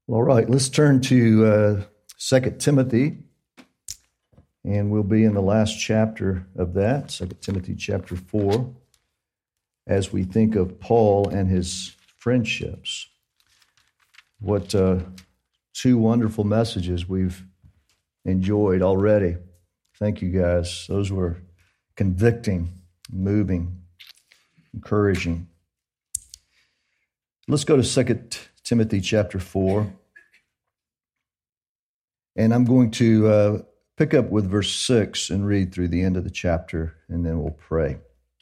All right, let's turn to 2 Timothy, and we'll be in the last chapter of that, 2 Timothy chapter 4, as we think of Paul and his friendships. What two wonderful messages we've enjoyed already. Thank you, guys. Those were convicting, moving, encouraging. Let's go to 2 Timothy chapter 4. And I'm going to pick up with verse 6 and read through the end of the chapter, and then we'll pray.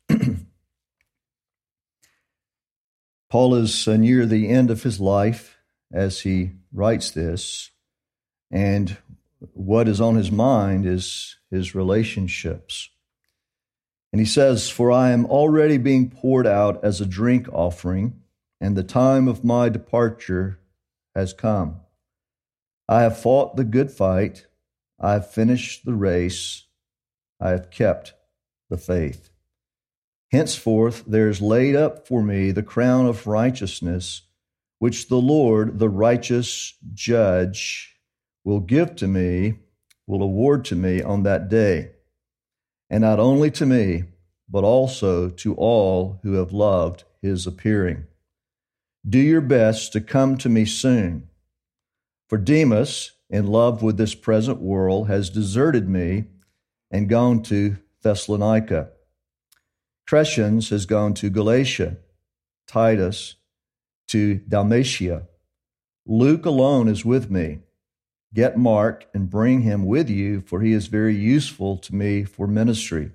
Paul is near the end of his life as he writes this, and what is on his mind is his relationships. And he says, "For I am already being poured out as a drink offering, and the time of my departure has come. I have fought the good fight. I have finished the race. I have kept the faith. Henceforth there is laid up for me the crown of righteousness, which the Lord, the righteous judge, will give to me, will award to me on that day. And not only to me, but also to all who have loved his appearing. Do your best to come to me soon. For Demas, in love with this present world, has deserted me and gone to Thessalonica. Crescens has gone to Galatia, Titus to Dalmatia. Luke alone is with me. Get Mark and bring him with you, for he is very useful to me for ministry.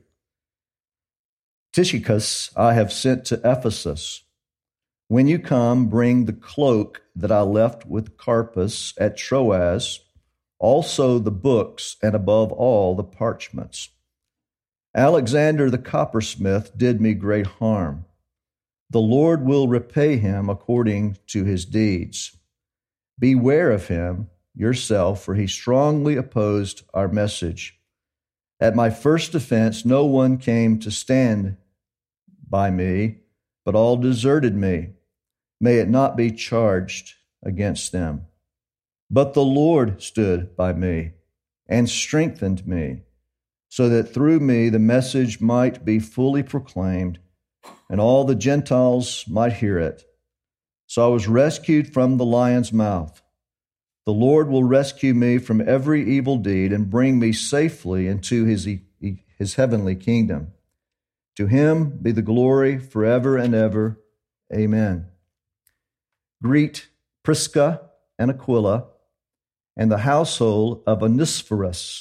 Tychicus I have sent to Ephesus. When you come, bring the cloak that I left with Carpus at Troas, also the books, and above all the parchments. Alexander the coppersmith did me great harm. The Lord will repay him according to his deeds. Beware of him yourself, for he strongly opposed our message. At my first defense, no one came to stand by me, but all deserted me. May it not be charged against them. But the Lord stood by me and strengthened me, so that through me the message might be fully proclaimed, and all the Gentiles might hear it. So I was rescued from the lion's mouth. The Lord will rescue me from every evil deed and bring me safely into his heavenly kingdom. To him be the glory forever and ever. Amen. Greet Prisca and Aquila and the household of Onesiphorus.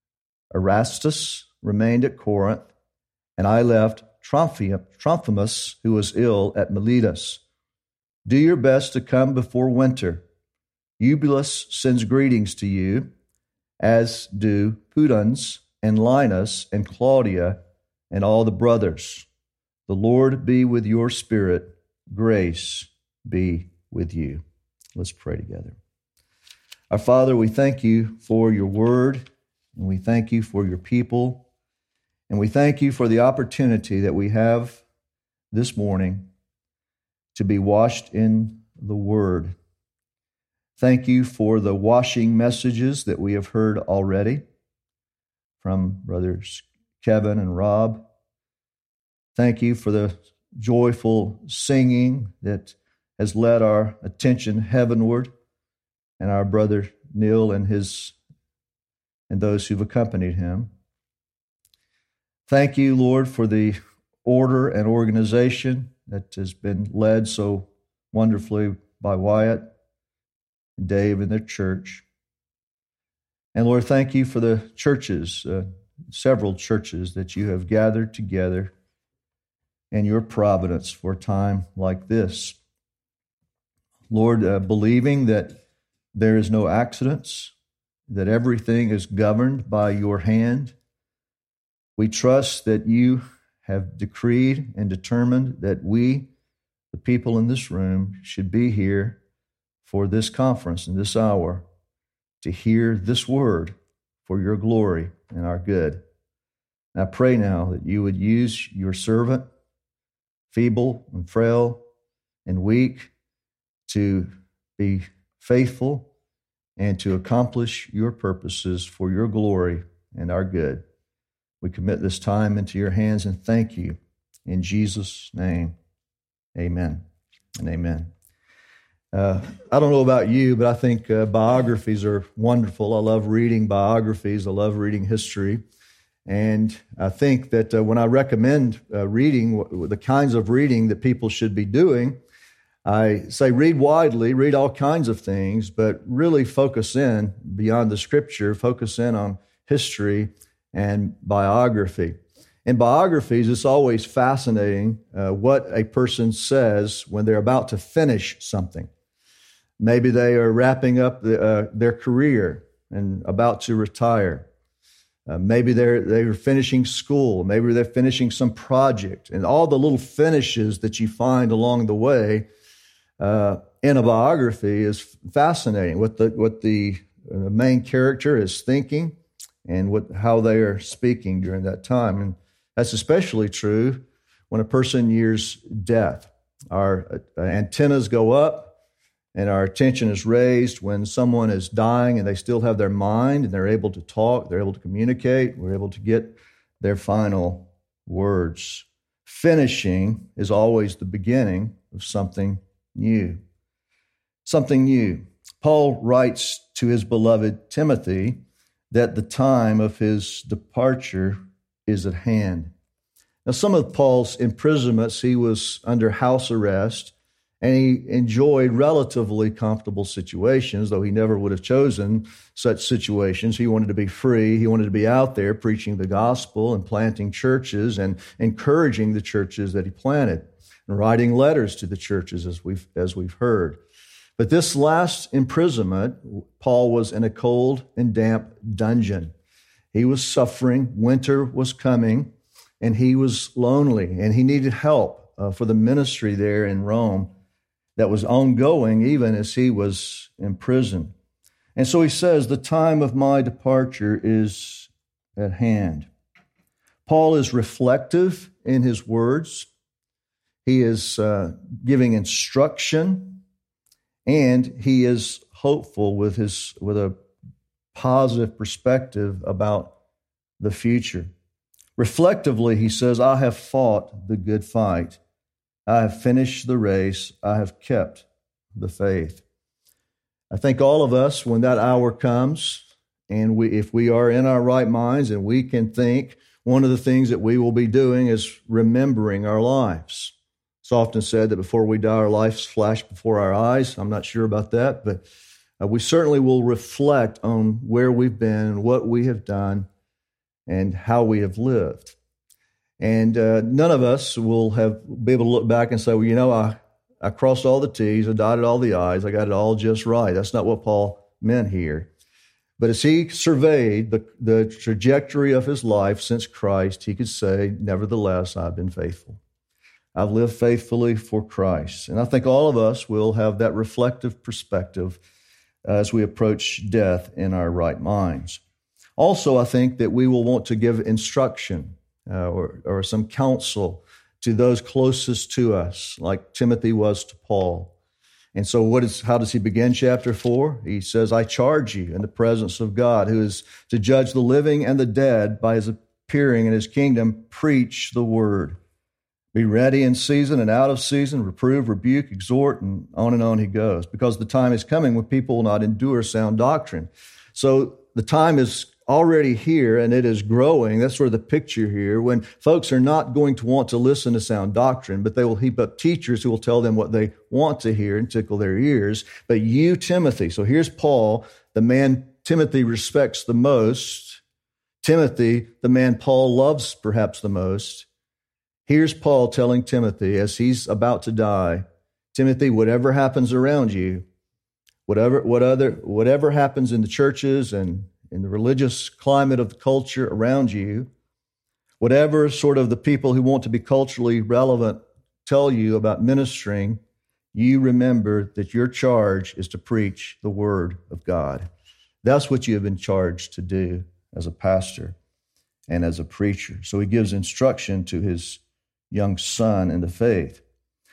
Erastus remained at Corinth, and I left Trophimus, who was ill at Miletus. Do your best to come before winter. Eubulus sends greetings to you, as do Pudens and Linus and Claudia and all the brothers. The Lord be with your spirit. Grace be with you." Let's pray together. Our Father, we thank you for your word, and we thank you for your people, and we thank you for the opportunity that we have this morning to be washed in the word. Thank you for the washing messages that we have heard already from Brothers Kevin and Rob. Thank you for the joyful singing that has led our attention heavenward, and our brother Neil and those who've accompanied him. Thank you, Lord, for the order and organization that has been led so wonderfully by Wyatt and Dave and their church. And Lord, thank you for the churches, several churches that you have gathered together in your providence for a time like this. Lord, believing that there is no accidents, that everything is governed by your hand, we trust that you have decreed and determined that we, the people in this room, should be here for this conference in this hour to hear this word for your glory and our good. And I pray now that you would use your servant, feeble and frail and weak, to be faithful and to accomplish your purposes for your glory and our good. We commit this time into your hands and thank you. In Jesus' name, amen and amen. I don't know about you, but I think biographies are wonderful. I love reading biographies. I love reading history. And I think that when I recommend reading, the kinds of reading that people should be doing, I say read widely, read all kinds of things, but really focus in beyond the Scripture, focus in on history and biography. In biographies, it's always fascinating what a person says when they're about to finish something. Maybe they are wrapping up their career and about to retire. Maybe they're finishing school. Maybe they're finishing some project. And all the little finishes that you find along the way in a biography is fascinating. What the main character is thinking and how they are speaking during that time. And that's especially true when a person nears death. Our antennas go up and our attention is raised when someone is dying and they still have their mind and they're able to talk, they're able to communicate, we're able to get their final words. Finishing is always the beginning of something new. Something new. Paul writes to his beloved Timothy that the time of his departure is at hand. Now, some of Paul's imprisonments, he was under house arrest, and he enjoyed relatively comfortable situations, though he never would have chosen such situations. He wanted to be free. He wanted to be out there preaching the gospel and planting churches and encouraging the churches that he planted and writing letters to the churches as we've heard. But this last imprisonment, Paul was in a cold and damp dungeon. He was suffering. Winter was coming, and he was lonely, and he needed help for the ministry there in Rome that was ongoing even as he was in prison. And so he says, the time of my departure is at hand. Paul is reflective in his words. He is giving instruction, and he is hopeful with a positive perspective about the future. Reflectively, he says, I have fought the good fight. I have finished the race. I have kept the faith. I think all of us, when that hour comes, and if we are in our right minds and we can think, one of the things that we will be doing is remembering our lives. It's often said that before we die, our lives flash before our eyes. I'm not sure about that, but we certainly will reflect on where we've been, what we have done, and how we have lived. And none of us will be able to look back and say, well, I crossed all the T's, I dotted all the I's, I got it all just right. That's not what Paul meant here. But as he surveyed the trajectory of his life since Christ, he could say, nevertheless, I've been faithful. I've lived faithfully for Christ. And I think all of us will have that reflective perspective as we approach death in our right minds. Also, I think that we will want to give instruction or some counsel to those closest to us, like Timothy was to Paul. And so how does he begin chapter 4? He says, I charge you in the presence of God, who is to judge the living and the dead by his appearing in his kingdom, preach the word. Be ready in season and out of season, reprove, rebuke, exhort, and on he goes. Because the time is coming when people will not endure sound doctrine. So the time is already here, and it is growing. That's sort of the picture here, when folks are not going to want to listen to sound doctrine, but they will heap up teachers who will tell them what they want to hear and tickle their ears. But you, Timothy, so here's Paul, the man Timothy respects the most. Timothy, the man Paul loves perhaps the most. Here's Paul telling Timothy as he's about to die, Timothy, whatever happens around you, whatever happens in the churches and in the religious climate of the culture around you, whatever sort of the people who want to be culturally relevant tell you about ministering, you remember that your charge is to preach the word of God. That's what you have been charged to do as a pastor and as a preacher. So he gives instruction to his young son in the faith.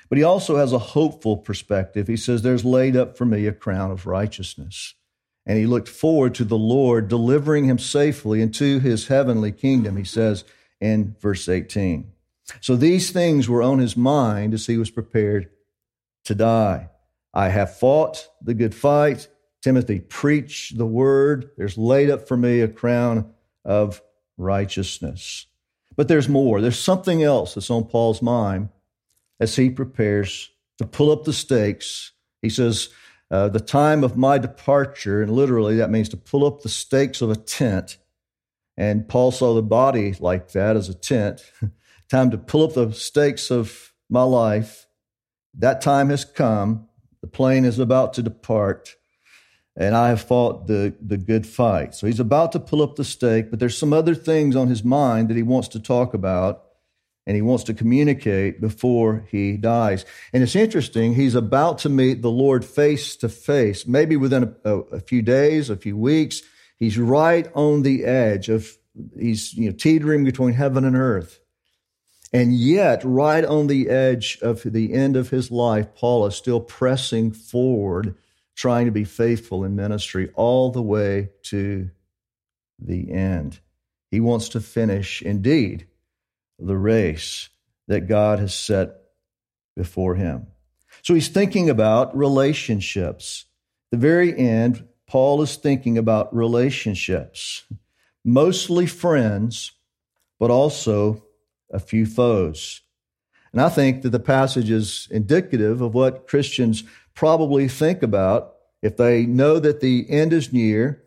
But he also has a hopeful perspective. He says, there's laid up for me a crown of righteousness. And he looked forward to the Lord delivering him safely into his heavenly kingdom, he says in verse 18. So these things were on his mind as he was prepared to die. I have fought the good fight. Timothy, preach the word. There's laid up for me a crown of righteousness. But there's more. There's something else that's on Paul's mind as he prepares to pull up the stakes. He says, the time of my departure, and literally that means to pull up the stakes of a tent. And Paul saw the body like that as a tent. Time to pull up the stakes of my life. That time has come. The plane is about to depart, and I have fought the good fight. So he's about to pull up the stake, but there's some other things on his mind that he wants to talk about, and he wants to communicate before he dies. And it's interesting, he's about to meet the Lord face to face, maybe within a few days, a few weeks. He's right on the edge of, he's teetering between heaven and earth. And yet, right on the edge of the end of his life, Paul is still pressing forward, trying to be faithful in ministry all the way to the end. He wants to finish, indeed, the race that God has set before him. So he's thinking about relationships. At the very end, Paul is thinking about relationships, mostly friends, but also a few foes. And I think that the passage is indicative of what Christians probably think about if they know that the end is near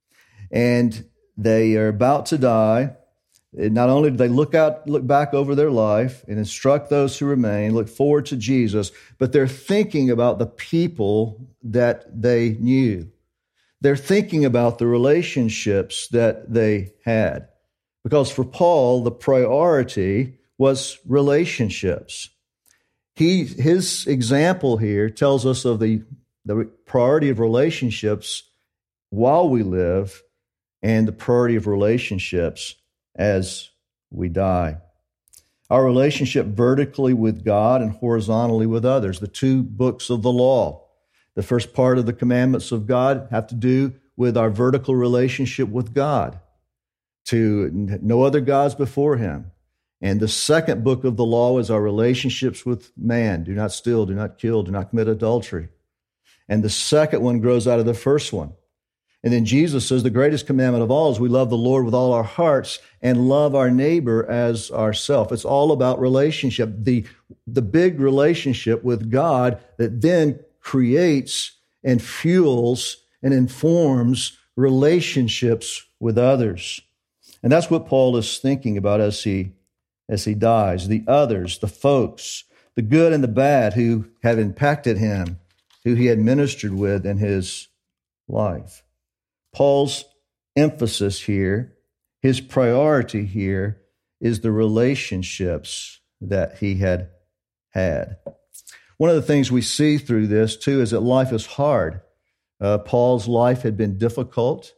and they are about to die. Not only do they look back over their life and instruct those who remain, look forward to Jesus, but they're thinking about the people that they knew. They're thinking about the relationships that they had. Because for Paul, the priority was relationships. His example here tells us of the priority of relationships while we live and the priority of relationships as we die. Our relationship vertically with God and horizontally with others, the two books of the law. The first part of the commandments of God have to do with our vertical relationship with God, to no other gods before him. And the second book of the law is our relationships with man. Do not steal, do not kill, do not commit adultery. And the second one grows out of the first one. And then Jesus says the greatest commandment of all is we love the Lord with all our hearts and love our neighbor as ourselves. It's all about relationship, the big relationship with God that then creates and fuels and informs relationships with others. And that's what Paul is thinking about as he dies. The others, the folks, the good and the bad who have impacted him, who he had ministered with in his life. Paul's emphasis here, his priority here, is the relationships that he had had. One of the things we see through this, too, is that life is hard. Paul's life had been difficult.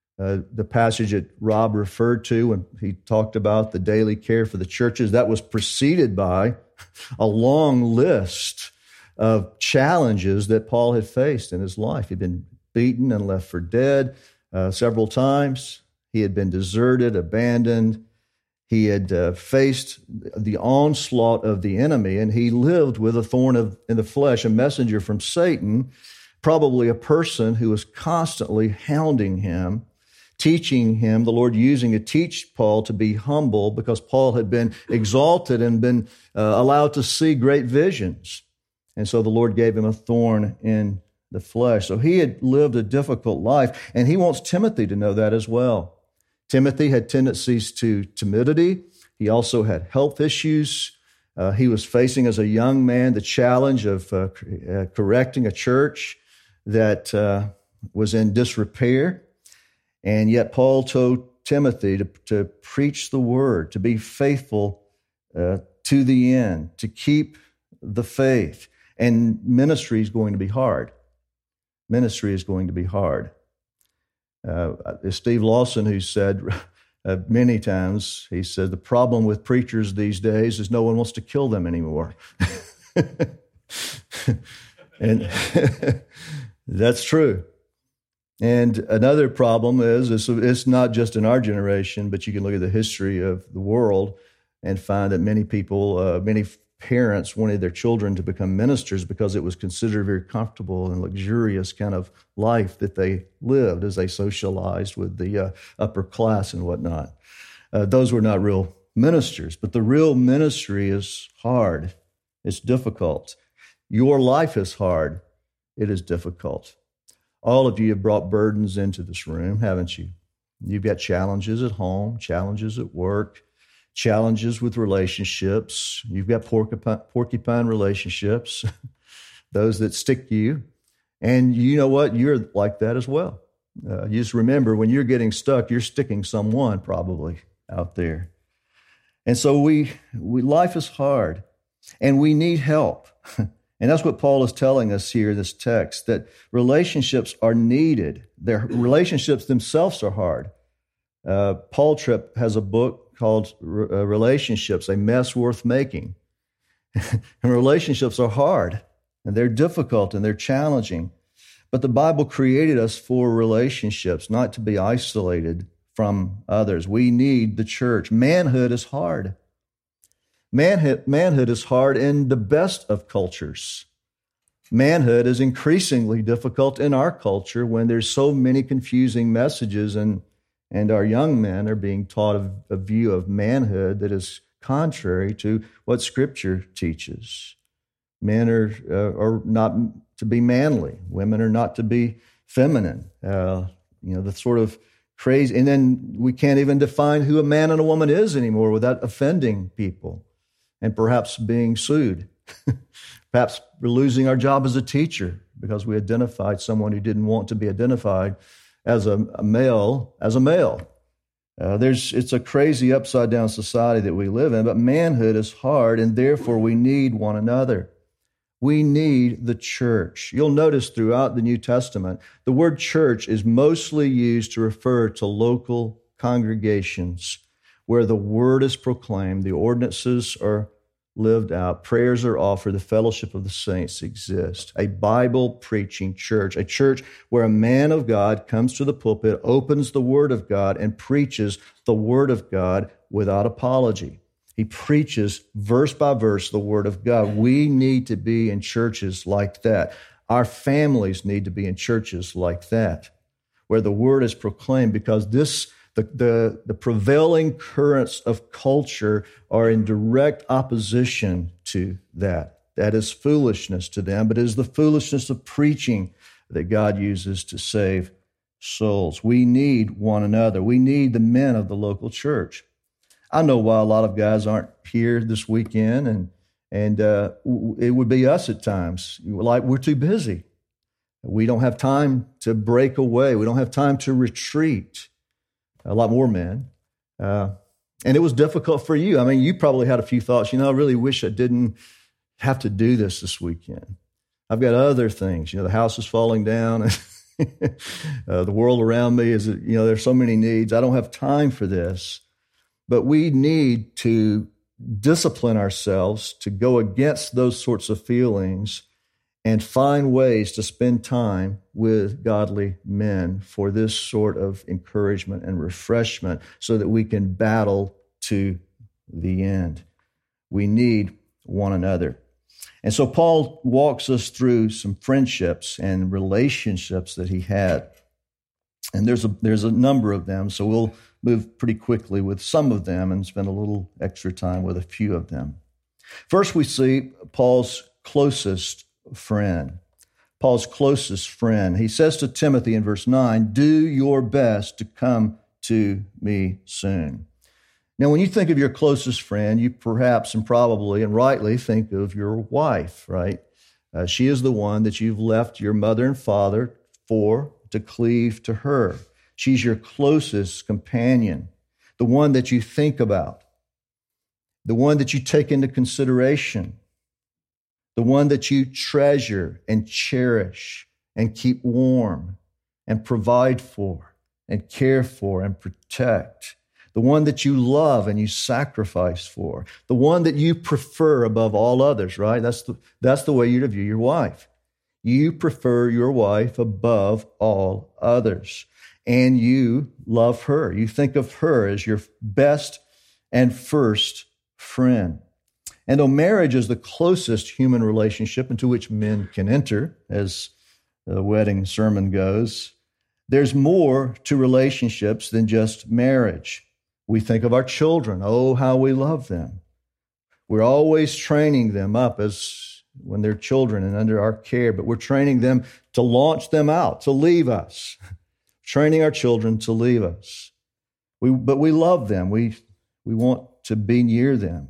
The passage that Rob referred to when he talked about the daily care for the churches, that was preceded by a long list of challenges that Paul had faced in his life. He'd been beaten and left for dead several times. He had been deserted, abandoned. He had faced the onslaught of the enemy, and he lived with a thorn in the flesh, a messenger from Satan, probably a person who was constantly hounding him, teaching him, the Lord using to teach Paul to be humble because Paul had been exalted and been allowed to see great visions. And so the Lord gave him a thorn in the flesh. So he had lived a difficult life, and he wants Timothy to know that as well. Timothy had tendencies to timidity. He also had health issues. He was facing as a young man the challenge of correcting a church that was in disrepair. And yet Paul told Timothy to preach the word, to be faithful to the end, to keep the faith. And ministry is going to be hard. Ministry is going to be hard. Steve Lawson, who said many times, he said, the problem with preachers these days is no one wants to kill them anymore. And that's true. And another problem is it's not just in our generation, but you can look at the history of the world and find that many people, many parents wanted their children to become ministers because it was considered a very comfortable and luxurious kind of life that they lived as they socialized with the upper class and whatnot. Those were not real ministers, but the real ministry is hard. It's difficult. Your life is hard. It is difficult. All of you have brought burdens into this room, haven't you? You've got challenges at home, challenges at work, challenges with relationships. You've got porcupine relationships, those that stick to you. And you know what? You're like that as well. You just remember, when you're getting stuck, you're sticking someone probably out there. And so life is hard, and we need help. And that's what Paul is telling us here in this text, that relationships are needed. Their relationships themselves are hard. Paul Tripp has a book called Relationships, A Mess Worth Making. And relationships are hard, and they're difficult, and they're challenging. But the Bible created us for relationships, not to be isolated from others. We need the church. Manhood is hard. Manhood is hard in the best of cultures. Manhood is increasingly difficult in our culture when there's so many confusing messages, and our young men are being taught a view of manhood that is contrary to what Scripture teaches. Men are not to be manly. Women are not to be feminine. The sort of crazy. And then we can't even define who a man and a woman is anymore without offending people and perhaps being sued. Perhaps we're losing our job as a teacher because we identified someone who didn't want to be identified as a male. It's a crazy upside down society that we live in, but manhood is hard, and therefore we need one another. We need the church. You'll notice throughout the New Testament, the word church is mostly used to refer to local congregations where the word is proclaimed, the ordinances are lived out, prayers are offered, the fellowship of the saints exists. A Bible-preaching church, a church where a man of God comes to the pulpit, opens the Word of God, and preaches the Word of God without apology. He preaches verse by verse the Word of God. We need to be in churches like that. Our families need to be in churches like that, where the Word is proclaimed, because the prevailing currents of culture are in direct opposition to that. That is foolishness to them, but it is the foolishness of preaching that God uses to save souls. We need one another. We need the men of the local church. I know why a lot of guys aren't here this weekend, and it would be us at times. Like, we're too busy. We don't have time to break away. We don't have time to retreat. A lot more men. And it was difficult for you. I mean, you probably had a few thoughts, I really wish I didn't have to do this weekend. I've got other things. The house is falling down. The world around me is, there's so many needs. I don't have time for this. But we need to discipline ourselves to go against those sorts of feelings and find ways to spend time with godly men for this sort of encouragement and refreshment so that we can battle to the end. We need one another. And so Paul walks us through some friendships and relationships that he had. And there's a number of them, so we'll move pretty quickly with some of them and spend a little extra time with a few of them. First, we see Paul's closest friend. Paul's closest friend. He says to Timothy in verse 9, "Do your best to come to me soon." Now, when you think of your closest friend, you perhaps and probably and rightly think of your wife, right? She is the one that you've left your mother and father for, to cleave to her. She's your closest companion, the one that you think about, the one that you take into consideration, the one that you treasure and cherish and keep warm and provide for and care for and protect, the one that you love and you sacrifice for, the one that you prefer above all others, right? That's the way you to view your wife. You prefer your wife above all others, and you love her. You think of her as your best and first friend. And though marriage is the closest human relationship into which men can enter, as the wedding sermon goes, there's more to relationships than just marriage. We think of our children. Oh, how we love them. We're always training them up as when they're children and under our care, but we're training them to launch them out, to leave us. Training our children to leave us. But we love them. We want to be near them.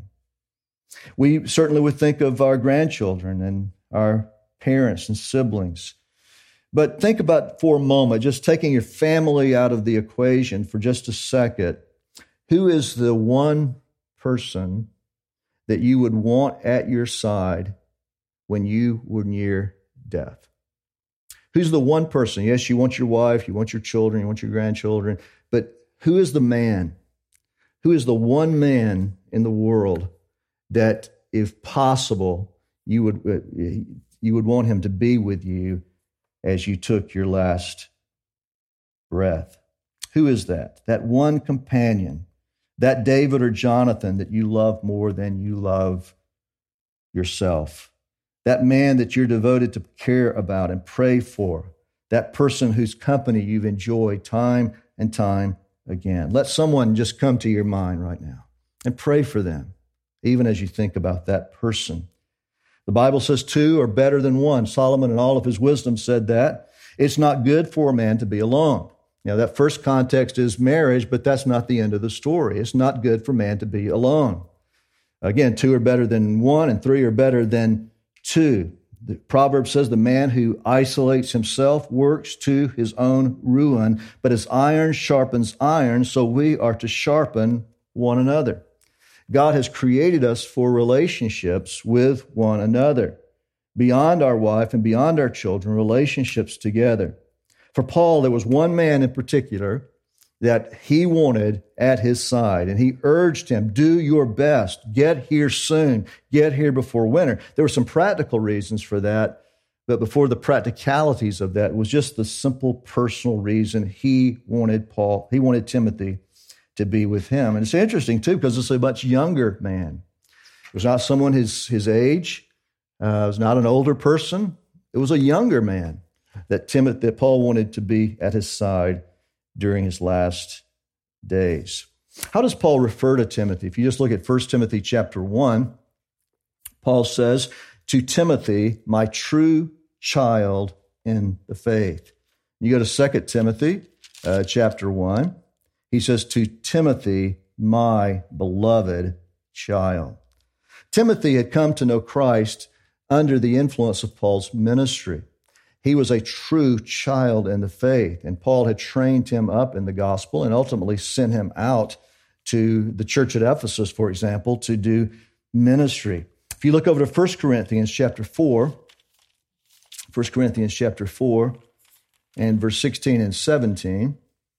We certainly would think of our grandchildren and our parents and siblings. But think about for a moment, just taking your family out of the equation for just a second, who is the one person that you would want at your side when you were near death? Who's the one person? Yes, you want your wife, you want your children, you want your grandchildren, but who is the man? Who is the one man in the world that, if possible, you would want him to be with you as you took your last breath? Who is that? That one companion, that David or Jonathan that you love more than you love yourself. That man that you're devoted to care about and pray for. That person whose company you've enjoyed time and time again. Let someone just come to your mind right now and pray for them, even as you think about that person. The Bible says two are better than one. Solomon in all of his wisdom said that. It's not good for a man to be alone. Now, that first context is marriage, but that's not the end of the story. It's not good for man to be alone. Again, two are better than one, and three are better than two. The proverb says the man who isolates himself works to his own ruin, but as iron sharpens iron, so we are to sharpen one another. God has created us for relationships with one another. Beyond our wife and beyond our children, relationships together. For Paul, there was one man in particular that he wanted at his side, and he urged him, do your best, get here soon, get here before winter. There were some practical reasons for that, but before the practicalities of that, it was just the simple personal reason he wanted Timothy to be with him. And it's interesting, too, because it's a much younger man. It was not someone his age. It was not an older person. It was a younger man that Paul wanted to be at his side during his last days. How does Paul refer to Timothy? If you just look at 1 Timothy chapter 1, Paul says, to Timothy, my true child in the faith. You go to 2 Timothy chapter 1, he says, to Timothy, my beloved child. Timothy had come to know Christ under the influence of Paul's ministry. He was a true child in the faith, and Paul had trained him up in the gospel and ultimately sent him out to the church at Ephesus, for example, to do ministry. If you look over to 1 Corinthians chapter 4, 1 Corinthians chapter 4 and verse 16 and 17,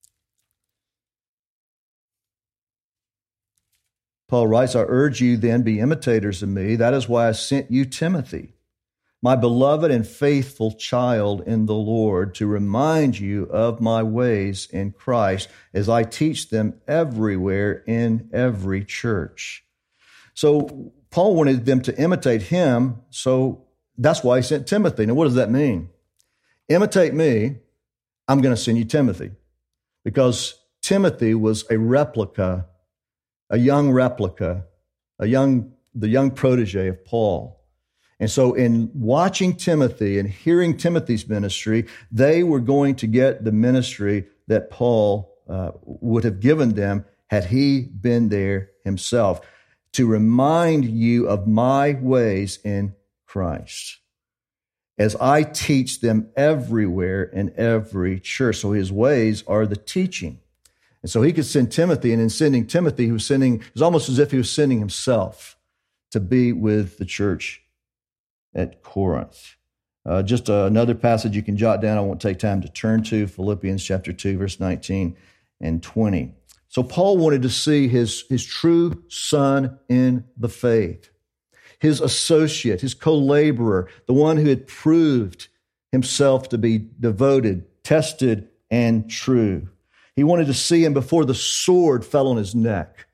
Paul writes, I urge you then be imitators of me. That is why I sent you Timothy, my beloved and faithful child in the Lord, to remind you of my ways in Christ as I teach them everywhere in every church. So Paul wanted them to imitate him, so that's why he sent Timothy. Now, what does that mean? Imitate me, I'm going to send you Timothy, because Timothy was a replica, a young replica, the young protege of Paul. And so in watching Timothy and hearing Timothy's ministry, they were going to get the ministry that Paul would have given them had he been there himself, to remind you of my ways in Christ as I teach them everywhere in every church. So his ways are the teaching. And so he could send Timothy, and in sending Timothy, it was almost as if he was sending himself to be with the church at Corinth. Just another passage you can jot down. I won't take time to turn to Philippians chapter 2, verse 19 and 20. So Paul wanted to see his true son in the faith, his associate, his co-laborer, the one who had proved himself to be devoted, tested, and true. He wanted to see him before the sword fell on his neck,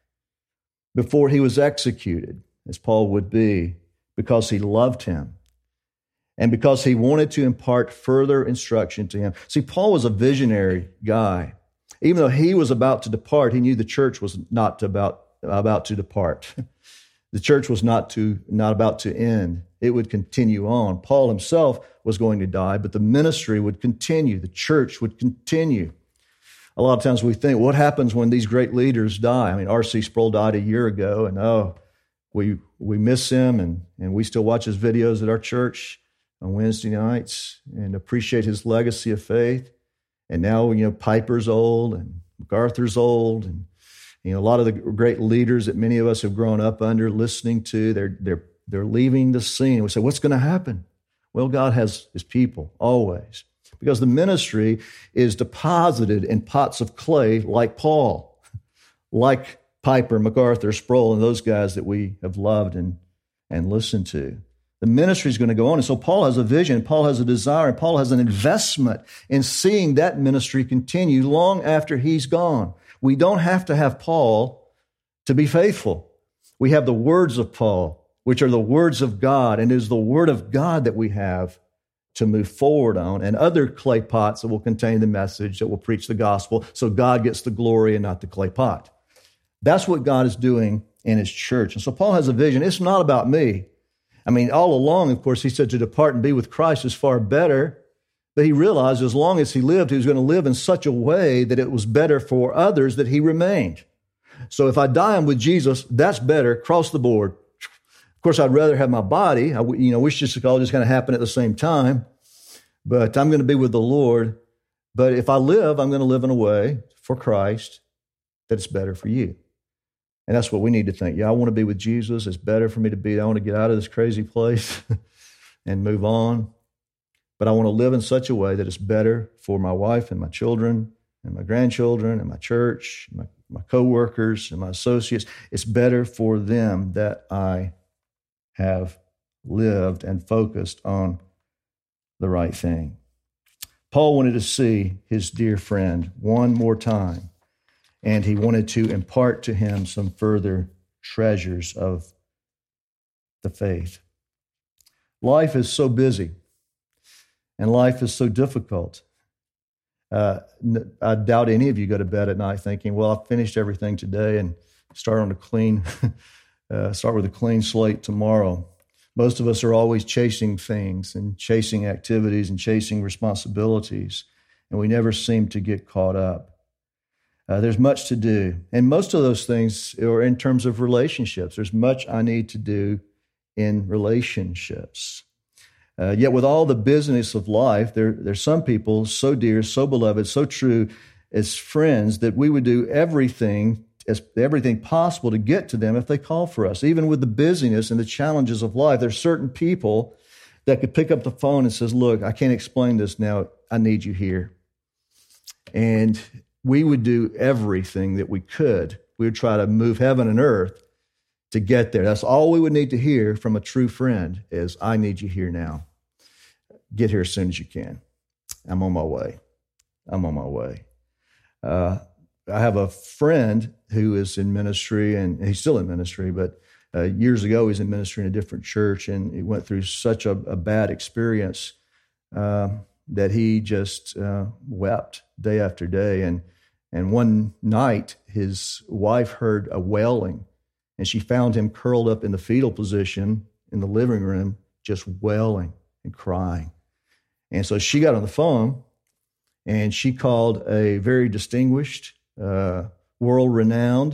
before he was executed, as Paul would be, because he loved him and because he wanted to impart further instruction to him. See, Paul was a visionary guy. Even though he was about to depart, he knew the church was not about to depart. The church was not about to end. It would continue on. Paul himself was going to die, but the ministry would continue. The church would continue. A lot of times we think, what happens when these great leaders die? I mean, R.C. Sproul died a year ago, and we miss him, and we still watch his videos at our church on Wednesday nights and appreciate his legacy of faith. And now, Piper's old and MacArthur's old, and a lot of the great leaders that many of us have grown up under, listening to, they're leaving the scene. We say, what's going to happen? Well, God has his people always, because the ministry is deposited in pots of clay like Paul, like Piper, MacArthur, Sproul, and those guys that we have loved and listened to. The ministry is going to go on. And so Paul has a vision, Paul has a desire, and Paul has an investment in seeing that ministry continue long after he's gone. We don't have to have Paul to be faithful. We have the words of Paul, which are the words of God, and it is the word of God that we have to move forward on, and other clay pots that will contain the message that will preach the gospel, so God gets the glory and not the clay pot. That's what God is doing in his church. And so Paul has a vision. It's not about me. I mean, all along, of course, he said to depart and be with Christ is far better. But he realized as long as he lived, he was going to live in such a way that it was better for others that he remained. So if I die with Jesus, that's better, across the board. Of course, I'd rather have my body. I wish this all just kind of happen at the same time. But I'm going to be with the Lord. But if I live, I'm going to live in a way for Christ that it's better for you. And that's what we need to think. Yeah, I want to be with Jesus. It's better for me to be. I want to get out of this crazy place and move on. But I want to live in such a way that it's better for my wife and my children and my grandchildren and my church, my coworkers and my associates. It's better for them that I have lived and focused on the right thing. Paul wanted to see his dear friend one more time, and he wanted to impart to him some further treasures of the faith. Life is so busy, and life is so difficult. I doubt any of you go to bed at night thinking, well, I've finished everything today and start with a clean slate tomorrow. Most of us are always chasing things and chasing activities and chasing responsibilities, and we never seem to get caught up. There's much to do, and most of those things are in terms of relationships. There's much I need to do in relationships. Yet with all the business of life, there's some people so dear, so beloved, so true as friends that we would do everything possible to get to them if they call for us. Even with the busyness and the challenges of life, there's certain people that could pick up the phone and says, look, I can't explain this now. I need you here. And we would do everything that we could. We would try to move heaven and earth to get there. That's all we would need to hear from a true friend is, I need you here now. Get here as soon as you can. I'm on my way. I have a friend who is in ministry, and he's still in ministry, but years ago he was in ministry in a different church, and he went through such a bad experience that he just wept day after day. And one night, his wife heard a wailing, and she found him curled up in the fetal position in the living room, just wailing and crying. And so she got on the phone, and she called a very distinguished, world-renowned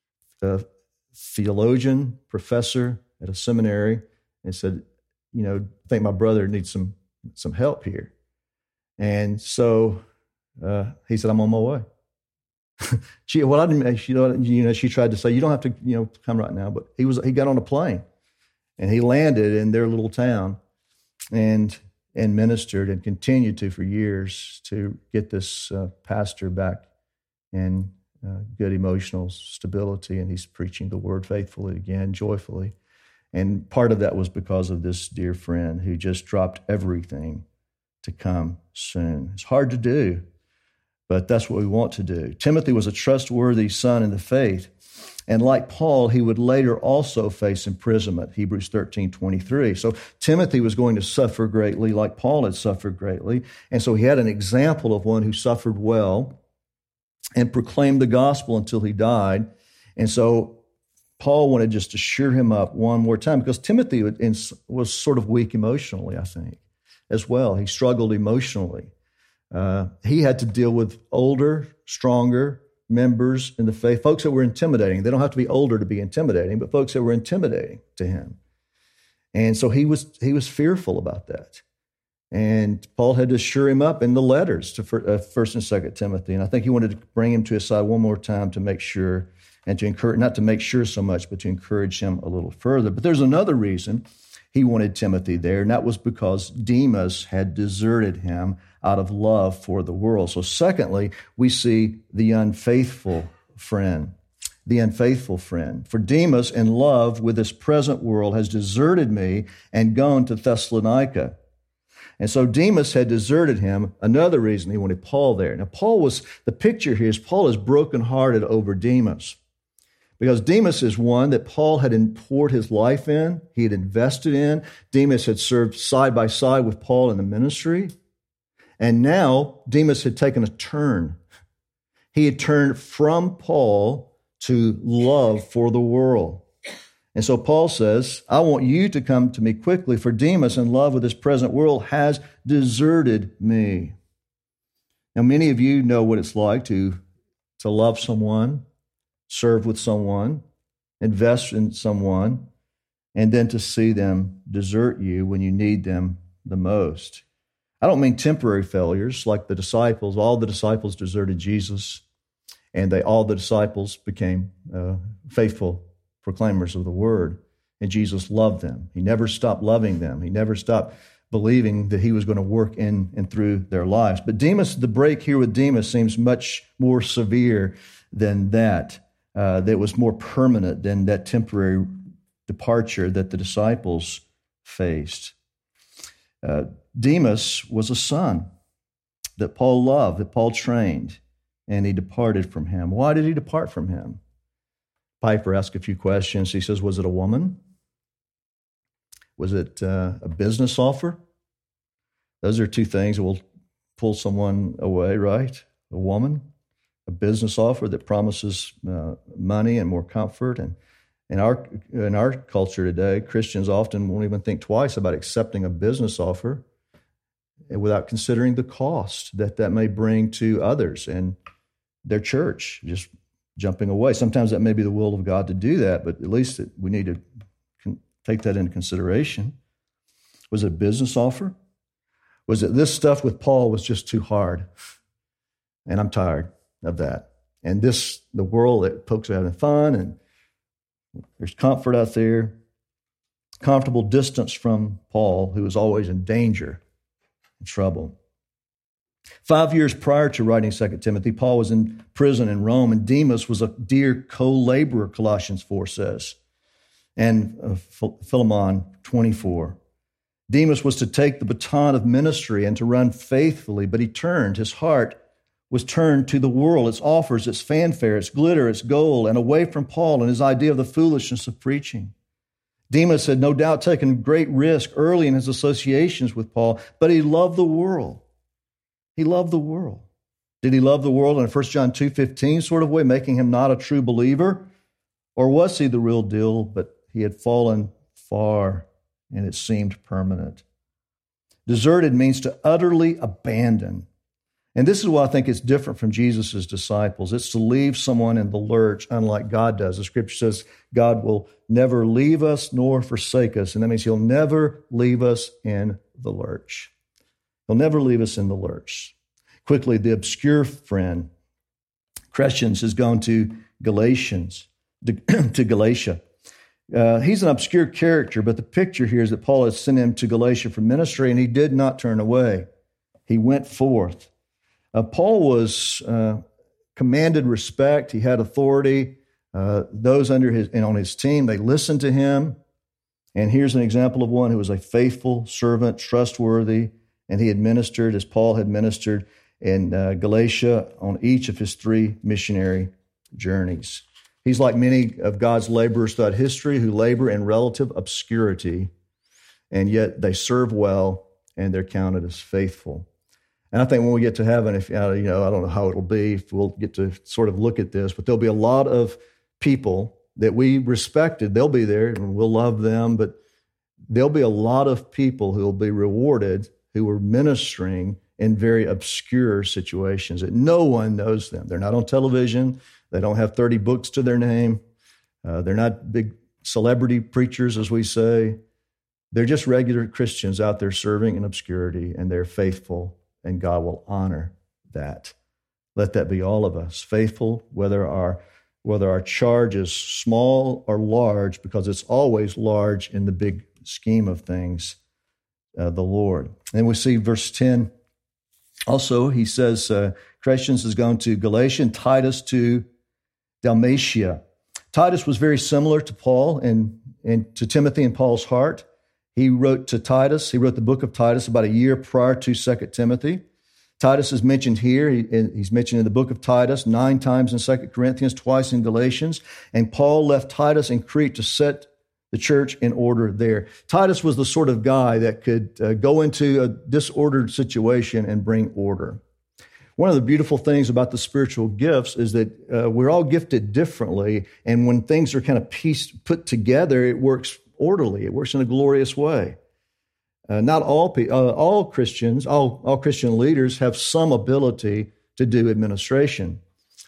theologian, professor at a seminary, and said, I think my brother needs some help here. And so he said, I'm on my way. She tried to say, you don't have to, come right now. But he got on a plane, and he landed in their little town, and ministered and continued to for years to get this pastor back in good emotional stability, and he's preaching the word faithfully again, joyfully. And part of that was because of this dear friend who just dropped everything to come soon. It's hard to do, but that's what we want to do. Timothy was a trustworthy son in the faith. And like Paul, he would later also face imprisonment, Hebrews 13:23. So Timothy was going to suffer greatly like Paul had suffered greatly. And so he had an example of one who suffered well and proclaimed the gospel until he died. And so Paul wanted just to cheer him up one more time because Timothy was sort of weak emotionally, I think, as well. He struggled emotionally. He had to deal with older, stronger members in the faith, folks that were intimidating. They don't have to be older to be intimidating, but folks that were intimidating to him. And so he was fearful about that. And Paul had to assure him up in the letters to 1st and 2nd Timothy. And I think he wanted to bring him to his side one more time to make sure and to encourage, not to make sure so much, but to encourage him a little further. But there's another reason he wanted Timothy there, and that was because Demas had deserted him out of love for the world. So secondly, we see the unfaithful friend. The unfaithful friend. For Demas, in love with this present world, has deserted me and gone to Thessalonica. And so Demas had deserted him. Another reason he wanted Paul there. Now, the picture here is Paul is brokenhearted over Demas. Because Demas is one that Paul had poured his life in, he had invested in. Demas had served side by side with Paul in the ministry. And now Demas had taken a turn. He had turned from Paul to love for the world. And so Paul says, I want you to come to me quickly, for Demas, in love with this present world, has deserted me. Now, many of you know what it's like to love someone, serve with someone, invest in someone, and then to see them desert you when you need them the most. I don't mean temporary failures like the disciples. All the disciples deserted Jesus, and all the disciples became faithful proclaimers of the word, and Jesus loved them. He never stopped loving them. He never stopped believing that he was going to work in and through their lives. But Demas, the break here with Demas seems much more severe than that. That was more permanent than that temporary departure that the disciples faced. Demas was a son that Paul loved, that Paul trained, and he departed from him. Why did he depart from him? Piper asked a few questions. He says, was it a woman? Was it a business offer? Those are two things that will pull someone away, right? A woman, a business offer that promises money and more comfort. And in our culture today, Christians often won't even think twice about accepting a business offer without considering the cost that may bring to others and their church, just jumping away. Sometimes that may be the will of God to do that, but at least we need to take that into consideration. Was it a business offer? Was it this stuff with Paul was just too hard? And I'm tired of that. And the world that folks are having fun and there's comfort out there, comfortable distance from Paul, who was always in danger and trouble. 5 years prior to writing 2 Timothy, Paul was in prison in Rome, and Demas was a dear co-laborer, Colossians 4 says, and Philemon 24. Demas was to take the baton of ministry and to run faithfully, but his heart was turned to the world, its offers, its fanfare, its glitter, its gold, and away from Paul and his idea of the foolishness of preaching. Demas had no doubt taken great risk early in his associations with Paul, but he loved the world. He loved the world. Did he love the world in a 1 John 2:15 sort of way, making him not a true believer? Or was he the real deal, but he had fallen far and it seemed permanent? Deserted means to utterly abandon. And this is why I think it's different from Jesus' disciples. It's to leave someone in the lurch, unlike God does. The scripture says God will never leave us nor forsake us. And that means he'll never leave us in the lurch. He'll never leave us in the lurch. Quickly, the obscure friend, Crescens, has gone to Galatia. He's an obscure character, but the picture here is that Paul has sent him to Galatia for ministry, and he did not turn away. He went forth. Paul was commanded respect. He had authority. Those under his and on his team, they listened to him. And here's an example of one who was a faithful servant, trustworthy, and he administered as Paul had ministered in Galatia on each of his 3 missionary journeys. He's like many of God's laborers throughout history who labor in relative obscurity, and yet they serve well and they're counted as faithful. And I think when we get to heaven, if I don't know how it'll be, if we'll get to sort of look at this, but there'll be a lot of people that we respected. They'll be there and we'll love them, but there'll be a lot of people who will be rewarded who are ministering in very obscure situations that no one knows them. They're not on television. They don't have 30 books to their name. They're not big celebrity preachers, as we say. They're just regular Christians out there serving in obscurity, and they're faithful, and God will honor that. Let that be all of us, faithful, whether our charge is small or large, because it's always large in the big scheme of things, the Lord. And we see verse 10. Also, he says, Crescens has gone to Galatia and Titus to Dalmatia. Titus was very similar to Paul and to Timothy in Paul's heart. He wrote to Titus. He wrote the book of Titus about a year prior to 2 Timothy. Titus is mentioned here. He's mentioned in the book of Titus 9 times in 2 Corinthians, twice in Galatians. And Paul left Titus in Crete to set the church in order there. Titus was the sort of guy that could go into a disordered situation and bring order. One of the beautiful things about the spiritual gifts is that we're all gifted differently, and when things are kind of put together, it works orderly. It works in a glorious way. Not all Christians, all Christian leaders have some ability to do administration.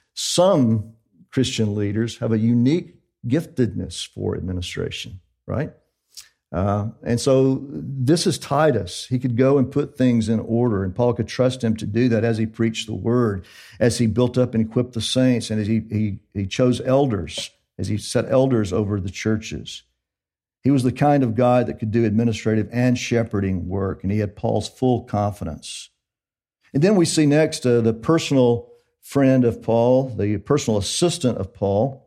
Some Christian leaders have a unique giftedness for administration, right? And so this is Titus. He could go and put things in order, and Paul could trust him to do that as he preached the word, as he built up and equipped the saints, and as he chose elders, as he set elders over the churches. He was the kind of guy that could do administrative and shepherding work, and he had Paul's full confidence. And then we see next the personal friend of Paul, the personal assistant of Paul,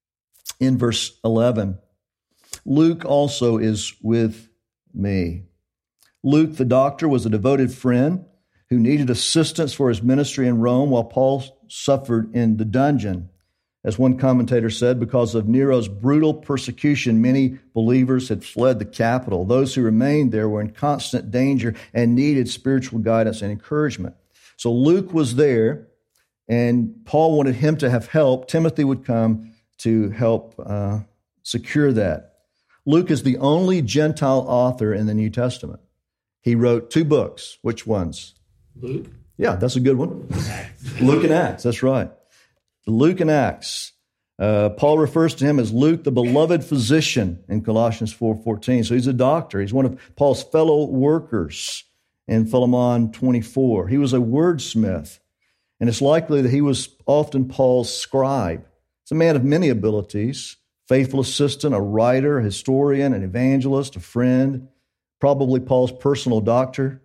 in verse 11. Luke also is with me. Luke, the doctor, was a devoted friend who needed assistance for his ministry in Rome while Paul suffered in the dungeon. As one commentator said, because of Nero's brutal persecution, many believers had fled the capital. Those who remained there were in constant danger and needed spiritual guidance and encouragement. So Luke was there, and Paul wanted him to have help. Timothy would come to help secure that. Luke is the only Gentile author in the New Testament. He wrote 2 books. Which ones? Luke? Yeah, that's a good one. Luke and Acts, that's right. Luke and Acts. Paul refers to him as Luke, the beloved physician, in Colossians 4:14. So he's a doctor. He's one of Paul's fellow workers in Philemon 24. He was a wordsmith, and it's likely that he was often Paul's scribe. He's a man of many abilities, faithful assistant, a writer, a historian, an evangelist, a friend, probably Paul's personal doctor.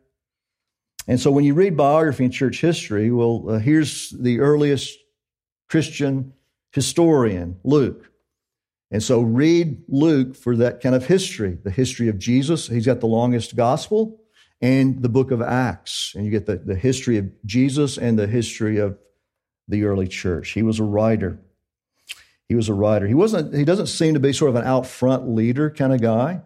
And so when you read biography in church history, well, here's the earliest Christian historian, Luke. And so read Luke for that kind of history, the history of Jesus. He's got the longest gospel, and the book of Acts. And you get the history of Jesus and the history of the early church. He was a writer. He doesn't seem to be sort of an out front leader kind of guy,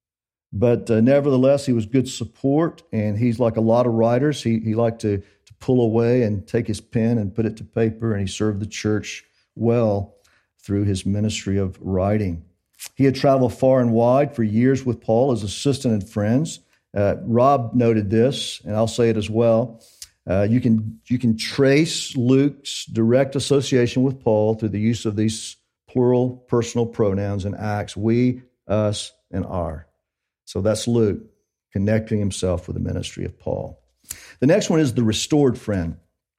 but nevertheless, he was good support, and he's like a lot of writers. He liked to pull away and take his pen and put it to paper, and he served the church well through his ministry of writing. He had traveled far and wide for years with Paul as assistant and friends. Rob noted this, and I'll say it as well. You can trace Luke's direct association with Paul through the use of these plural personal pronouns in Acts: we, us, and our. So that's Luke connecting himself with the ministry of Paul. The next one is the restored friend,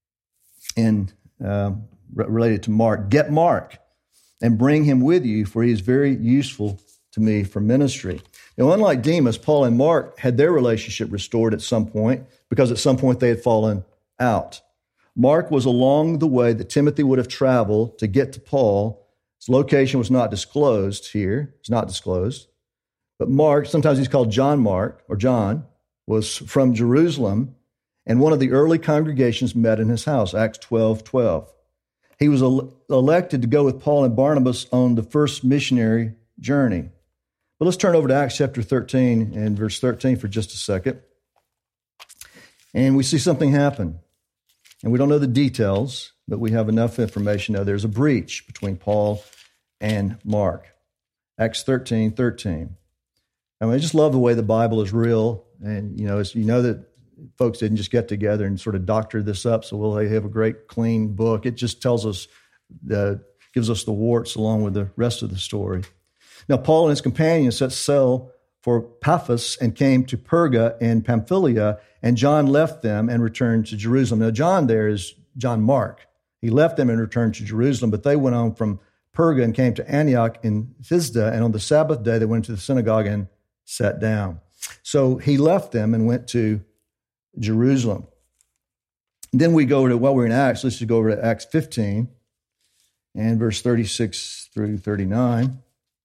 and related to Mark. Get Mark and bring him with you, for he is very useful to me for ministry. Now, unlike Demas, Paul and Mark had their relationship restored at some point, because at some point they had fallen out. Mark was along the way that Timothy would have traveled to get to Paul. His location was not disclosed here. It's not disclosed. But Mark, sometimes he's called John Mark, or John, was from Jerusalem, and one of the early congregations met in his house, Acts 12:12. He was elected to go with Paul and Barnabas on the first missionary journey. But let's turn over to Acts chapter 13 and verse 13 for just a second. And we see something happen. And we don't know the details, but we have enough information to know there's a breach between Paul and Mark. Acts 13:13. I mean, I just love the way the Bible is real. And, that folks didn't just get together and sort of doctor this up, so we'll have a great, clean book. It just tells us, gives us the warts along with the rest of the story. Now, Paul and his companions set sail for Paphos and came to Perga in Pamphylia, and John left them and returned to Jerusalem. Now, John there is John Mark. He left them and returned to Jerusalem, but they went on from Perga and came to Antioch in Pisidia, and on the Sabbath day they went to the synagogue and sat down. So he left them and went to Jerusalem. Then we go to, while we're in Acts, let's just go over to Acts 15 and verse 36 through 39.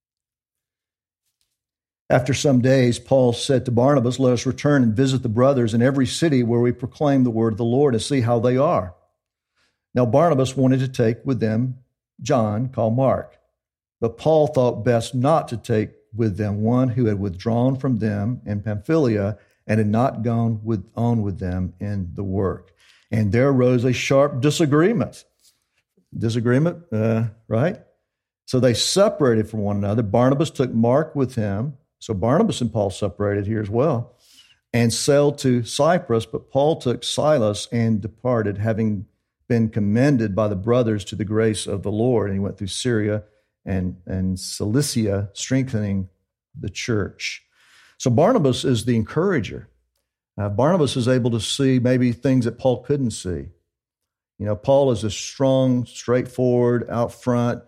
After some days, Paul said to Barnabas, "Let us return and visit the brothers in every city where we proclaim the word of the Lord and see how they are." Now Barnabas wanted to take with them John, called Mark, but Paul thought best not to take with them one who had withdrawn from them in Pamphylia and had not gone on with them in the work. And there arose a sharp disagreement. Right? So they separated from one another. Barnabas took Mark with him. So Barnabas and Paul separated here as well, and sailed to Cyprus, but Paul took Silas and departed, having been commended by the brothers to the grace of the Lord. And he went through Syria and Cilicia, strengthening the church. So Barnabas is the encourager. Barnabas is able to see maybe things that Paul couldn't see. Paul is a strong, straightforward, out front,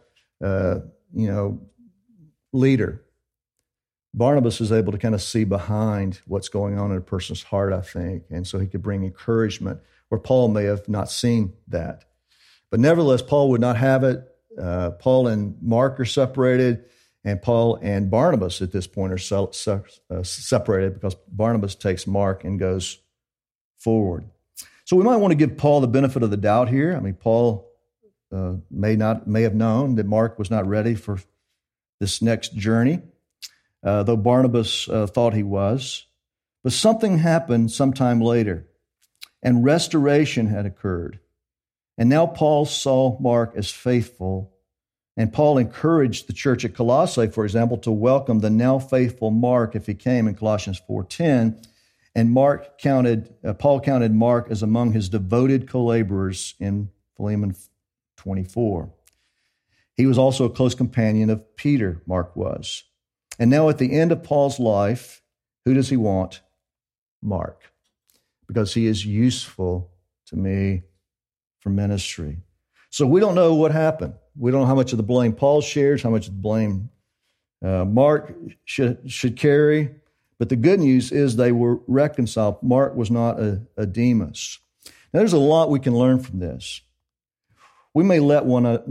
leader. Barnabas is able to kind of see behind what's going on in a person's heart, I think, and so he could bring encouragement where Paul may have not seen that. But nevertheless, Paul would not have it. Paul and Mark are separated, and Paul and Barnabas at this point are separated because Barnabas takes Mark and goes forward. So we might want to give Paul the benefit of the doubt here. I mean, Paul may have known that Mark was not ready for this next journey, though Barnabas thought he was. But something happened sometime later, and restoration had occurred. And now Paul saw Mark as faithful, and Paul encouraged the church at Colossae, for example, to welcome the now faithful Mark if he came in Colossians 4:10. And Paul counted Mark as among his devoted co-laborers in Philemon 24. He was also a close companion of Peter, Mark was. And now at the end of Paul's life, who does he want? Mark, because he is useful to me for ministry. So we don't know what happened. We don't know how much of the blame Paul shares, how much of the blame Mark should carry. But the good news is they were reconciled. Mark was not a Demas. Now, there's a lot we can learn from this. We may let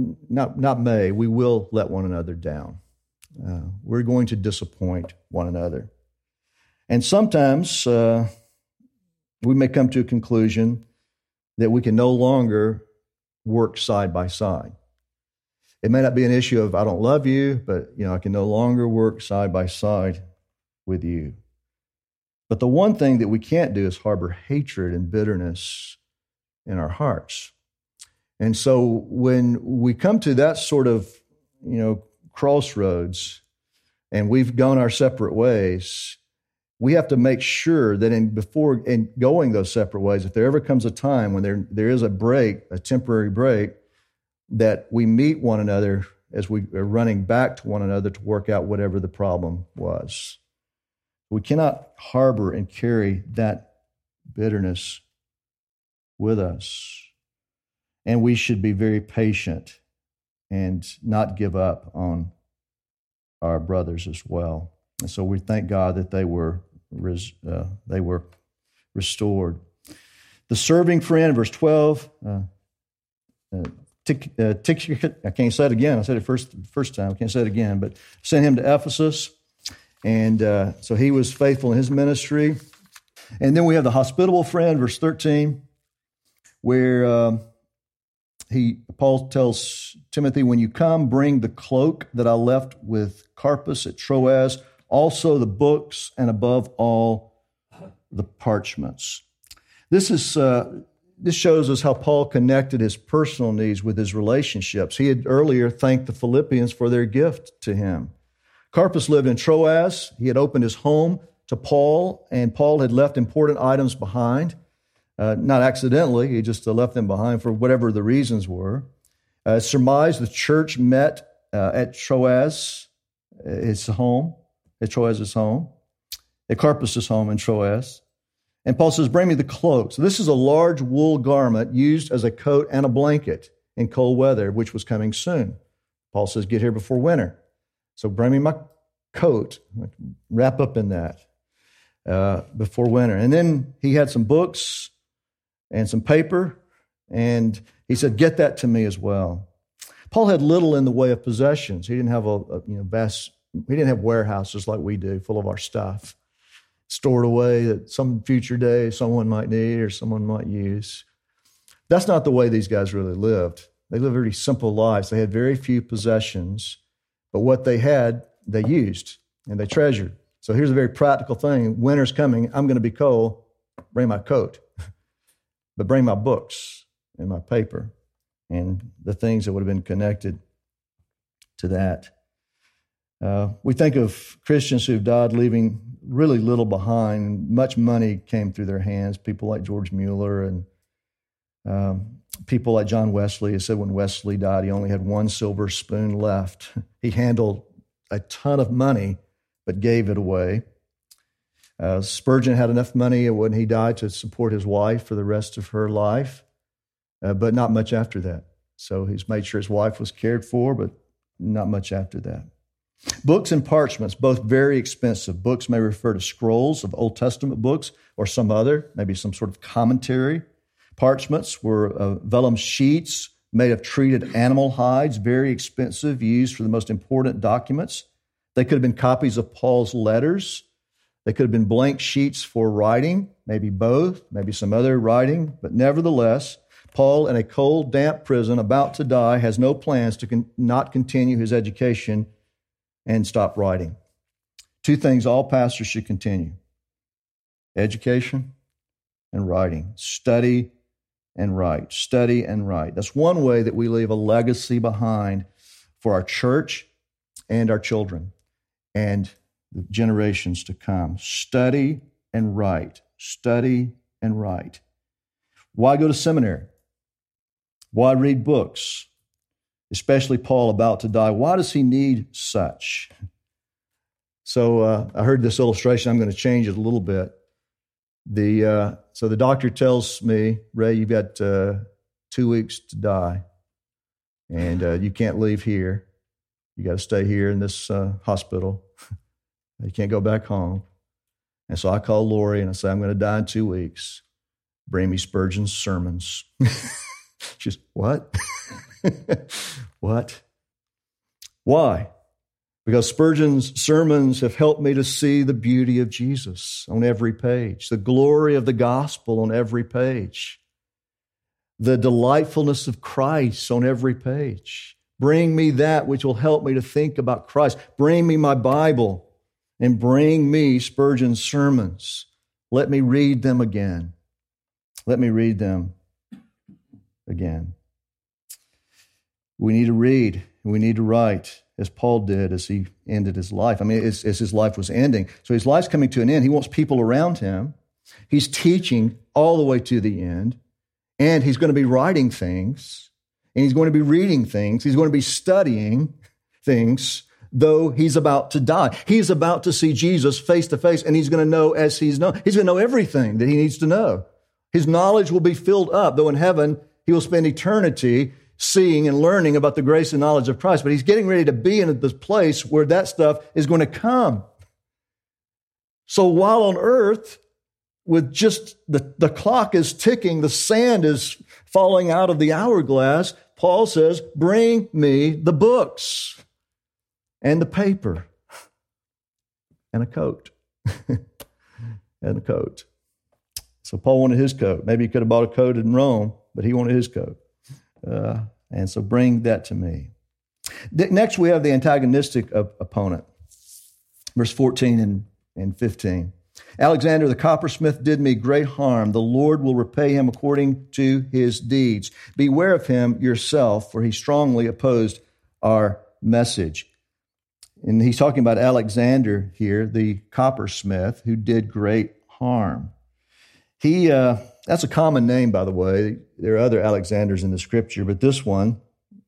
we will let one another down. We're going to disappoint one another. And sometimes we may come to a conclusion that we can no longer work side by side. It may not be an issue of I don't love you, but I can no longer work side by side with you. But the one thing that we can't do is harbor hatred and bitterness in our hearts. And so when we come to that sort of, crossroads and we've gone our separate ways, we have to make sure that before going those separate ways, if there ever comes a time when there is a temporary break, that we meet one another as we are running back to one another to work out whatever the problem was. We cannot harbor and carry that bitterness with us. And we should be very patient and not give up on our brothers as well. And so we thank God that they were restored. The serving friend, verse 12, I can't say it again. I said it first time. I can't say it again, but sent him to Ephesus. And so he was faithful in his ministry. And then we have the hospitable friend, verse 13, where Paul tells Timothy, when you come, bring the cloak that I left with Carpus at Troas, also the books, and above all, the parchments. This shows us how Paul connected his personal needs with his relationships. He had earlier thanked the Philippians for their gift to him. Carpus lived in Troas. He had opened his home to Paul, and Paul had left important items behind. Not accidentally, he just left them behind for whatever the reasons were. Surmised the church met at Troas, his home, at Troas' home, at Carpus' home in Troas. And Paul says, bring me the cloak. So this is a large wool garment used as a coat and a blanket in cold weather, which was coming soon. Paul says, get here before winter. So bring me my coat, wrap up in that before winter. And then he had some books and some paper, and he said, get that to me as well. Paul had little in the way of possessions. He didn't have he didn't have warehouses like we do, full of our stuff, stored away that some future day someone might need or someone might use. That's not the way these guys really lived. They lived very simple lives. They had very few possessions, but what they had, they used and they treasured. So here's a very practical thing. Winter's coming. I'm going to be cold. Bring my coat. But bring my books and my paper and the things that would have been connected to that. We think of Christians who've died leaving really little behind. Much money came through their hands. People like George Mueller and people like John Wesley. It said when Wesley died, he only had one silver spoon left. He handled a ton of money, but gave it away. Spurgeon had enough money when he died to support his wife for the rest of her life, but not much after that. So he's made sure his wife was cared for, but not much after that. Books and parchments, both very expensive. Books may refer to scrolls of Old Testament books or some other, maybe some sort of commentary. Parchments were vellum sheets made of treated animal hides, very expensive, used for the most important documents. They could have been copies of Paul's letters. They could have been blank sheets for writing, maybe both, maybe some other writing, but nevertheless, Paul, in a cold, damp prison, about to die, has no plans to not continue his education and stop writing. Two things all pastors should continue: education and writing. Study and write. Study and write. That's one way that we leave a legacy behind for our church and our children and the generations to come. Study and write. Study and write. Why go to seminary? Why read books? Especially Paul about to die. Why does he need such? So I heard this illustration. I'm going to change it a little bit. So the doctor tells me, Ray, you've got 2 weeks to die, and you can't leave here. You got to stay here in this hospital. You can't go back home. And so I call Lori and I say, I'm going to die in 2 weeks. Bring me Spurgeon's sermons. She's, what? What? Why? Because Spurgeon's sermons have helped me to see the beauty of Jesus on every page, the glory of the gospel on every page, the delightfulness of Christ on every page. Bring me that which will help me to think about Christ. Bring me my Bible. And bring me Spurgeon's sermons. Let me read them again. Let me read them again. We need to read. We need to write, as Paul did as he ended his life. I mean, as his life was ending. So his life's coming to an end. He wants people around him. He's teaching all the way to the end. And he's going to be writing things. And he's going to be reading things. He's going to be studying things, though he's about to die. He's about to see Jesus face to face, and he's going to know as he's known. He's going to know everything that he needs to know. His knowledge will be filled up, though in heaven he will spend eternity seeing and learning about the grace and knowledge of Christ. But he's getting ready to be in this place where that stuff is going to come. So while on earth, with just the clock is ticking, the sand is falling out of the hourglass, Paul says, bring me the books and the paper and a coat. And a coat. So Paul wanted his coat. Maybe he could have bought a coat in Rome, but he wanted his coat. And so bring that to me. Next, we have the antagonistic opponent. Verse 14 and 15. Alexander the coppersmith did me great harm. The Lord will repay him according to his deeds. Beware of him yourself, for he strongly opposed our message. And he's talking about Alexander here, the coppersmith, who did great harm. That's a common name, by the way. There are other Alexanders in the Scripture, but this one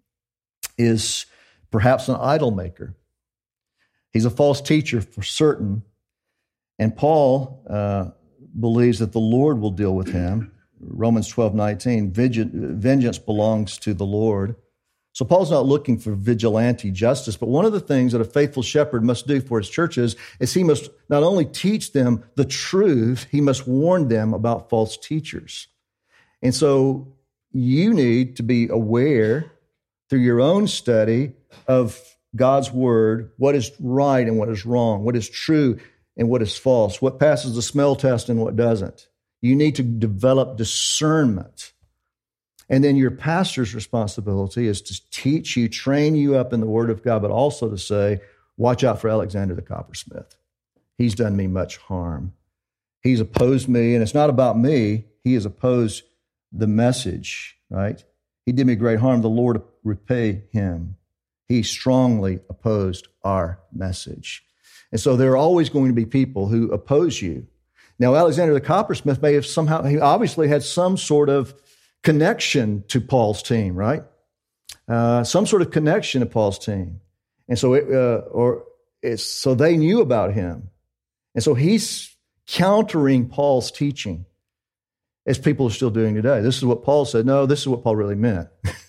is perhaps an idol maker. He's a false teacher for certain. And Paul believes that the Lord will deal with him. Romans 12:19, vengeance belongs to the Lord. So Paul's not looking for vigilante justice, but one of the things that a faithful shepherd must do for his churches is he must not only teach them the truth, he must warn them about false teachers. And so you need to be aware through your own study of God's word, what is right and what is wrong, what is true and what is false, what passes the smell test and what doesn't. You need to develop discernment. And then your pastor's responsibility is to teach you, train you up in the Word of God, but also to say, watch out for Alexander the coppersmith. He's done me much harm. He's opposed me, and it's not about me. He has opposed the message, right? He did me great harm. The Lord repay him. He strongly opposed our message. And so there are always going to be people who oppose you. Now, Alexander the coppersmith may have he obviously had some sort of connection to Paul's team, right? Some sort of connection to Paul's team. And so so they knew about him. And so he's countering Paul's teaching, as people are still doing today. This is what Paul said. No, this is what Paul really meant.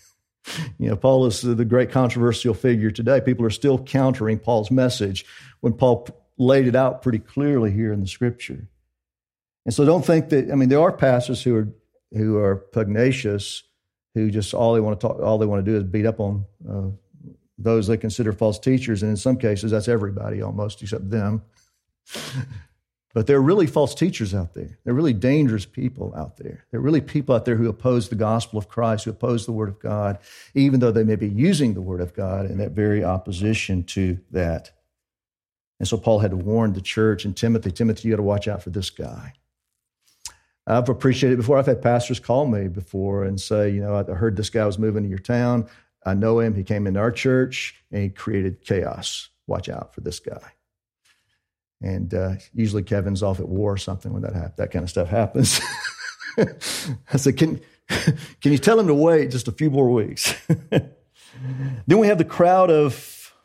Paul is the great controversial figure today. People are still countering Paul's message when Paul laid it out pretty clearly here in the Scripture. And so don't think that, there are pastors who are pugnacious, who just all they want to do is beat up on those they consider false teachers. And in some cases, that's everybody almost except them. But there are really false teachers out there. There are really dangerous people out there. There are really people out there who oppose the gospel of Christ, who oppose the Word of God, even though they may be using the Word of God in that very opposition to that. And so Paul had to warn the church and Timothy, you got to watch out for this guy. I've appreciated it before. I've had pastors call me before and say, I heard this guy was moving to your town. I know him. He came into our church and he created chaos. Watch out for this guy. And usually Kevin's off at war or something when that kind of stuff happens. I said, can you tell him to wait just a few more weeks? Then we have the crowd of,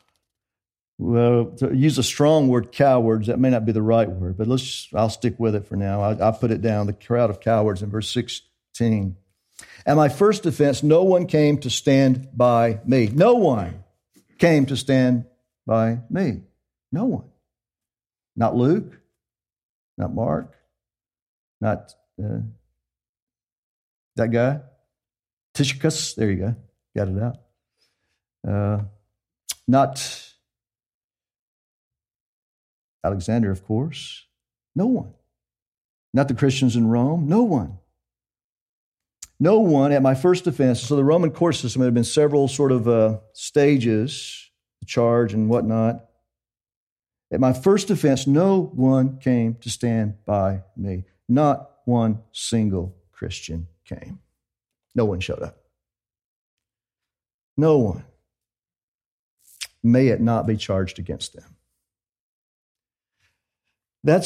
to use a strong word, cowards. That may not be the right word, but I'll stick with it for now. I'll put it down, the crowd of cowards in verse 16. At my first defense, no one came to stand by me. No one came to stand by me. No one. Not Luke, not Mark, not that guy. Tychicus, there you go. Got it out. Not Alexander, of course. No one. Not the Christians in Rome. No one. No one at my first defense. So the Roman court system had been several sort of stages, charge and whatnot. At my first defense, no one came to stand by me. Not one single Christian came. No one showed up. No one. May it not be charged against them. That's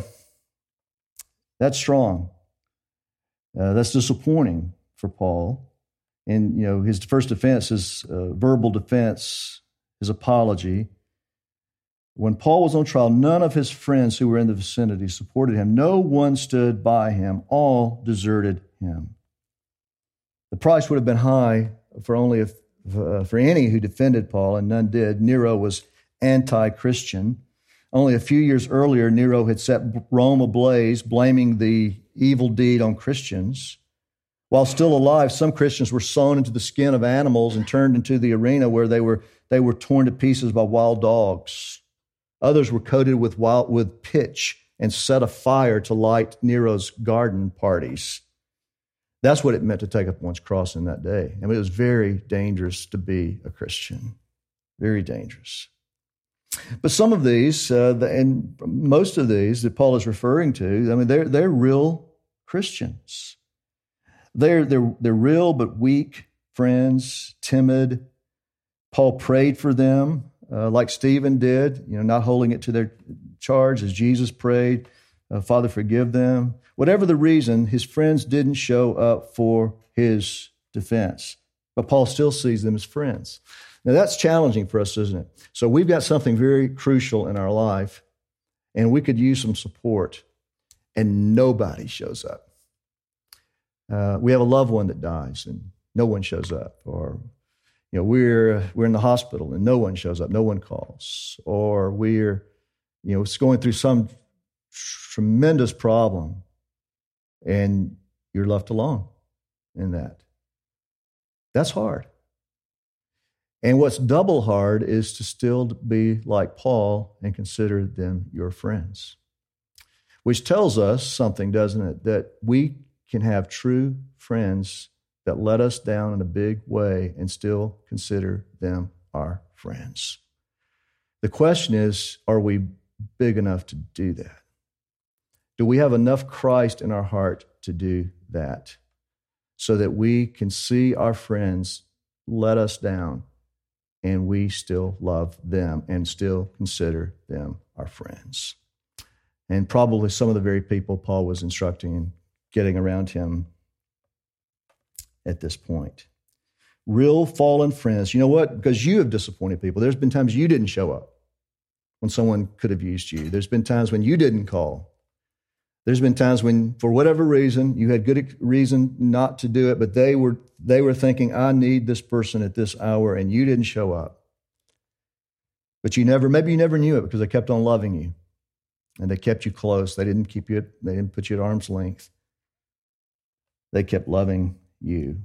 strong. That's disappointing for Paul. And, his first defense is verbal defense, his apology. When Paul was on trial, none of his friends who were in the vicinity supported him. No one stood by him. All deserted him. The price would have been high for any who defended Paul, and none did. Nero was anti-Christian. Only a few years earlier, Nero had set Rome ablaze, blaming the evil deed on Christians. While still alive, some Christians were sewn into the skin of animals and turned into the arena where they were torn to pieces by wild dogs. Others were coated with pitch and set afire to light Nero's garden parties. That's what it meant to take up one's cross in that day. I mean, it was very dangerous to be a Christian. Very dangerous. But some of these, and most of these that Paul is referring to, I mean, they're real Christians. They're real but weak friends, timid. Paul prayed for them, like Stephen did, not holding it to their charge as Jesus prayed, Father, forgive them. Whatever the reason, his friends didn't show up for his defense. But Paul still sees them as friends. Now, that's challenging for us, isn't it? So we've got something very crucial in our life, and we could use some support, and nobody shows up. We have a loved one that dies, and no one shows up. Or, we're in the hospital, and no one shows up, no one calls. Or we're, it's going through some tremendous problem, and you're left alone in that. That's hard. And what's double hard is to still be like Paul and consider them your friends. Which tells us something, doesn't it? That we can have true friends that let us down in a big way and still consider them our friends. The question is, are we big enough to do that? Do we have enough Christ in our heart to do that so that we can see our friends let us down and we still love them and still consider them our friends? And probably some of the very people Paul was instructing and getting around him at this point. Real fallen friends. You know what? Because you have disappointed people. There's been times you didn't show up when someone could have used you. There's been times when you didn't call. There's been times when, for whatever reason, you had good reason not to do it, but they were thinking, I need this person at this hour, and you didn't show up. But maybe you never knew it because they kept on loving you, and they kept you close. They didn't put you at arm's length. They kept loving you.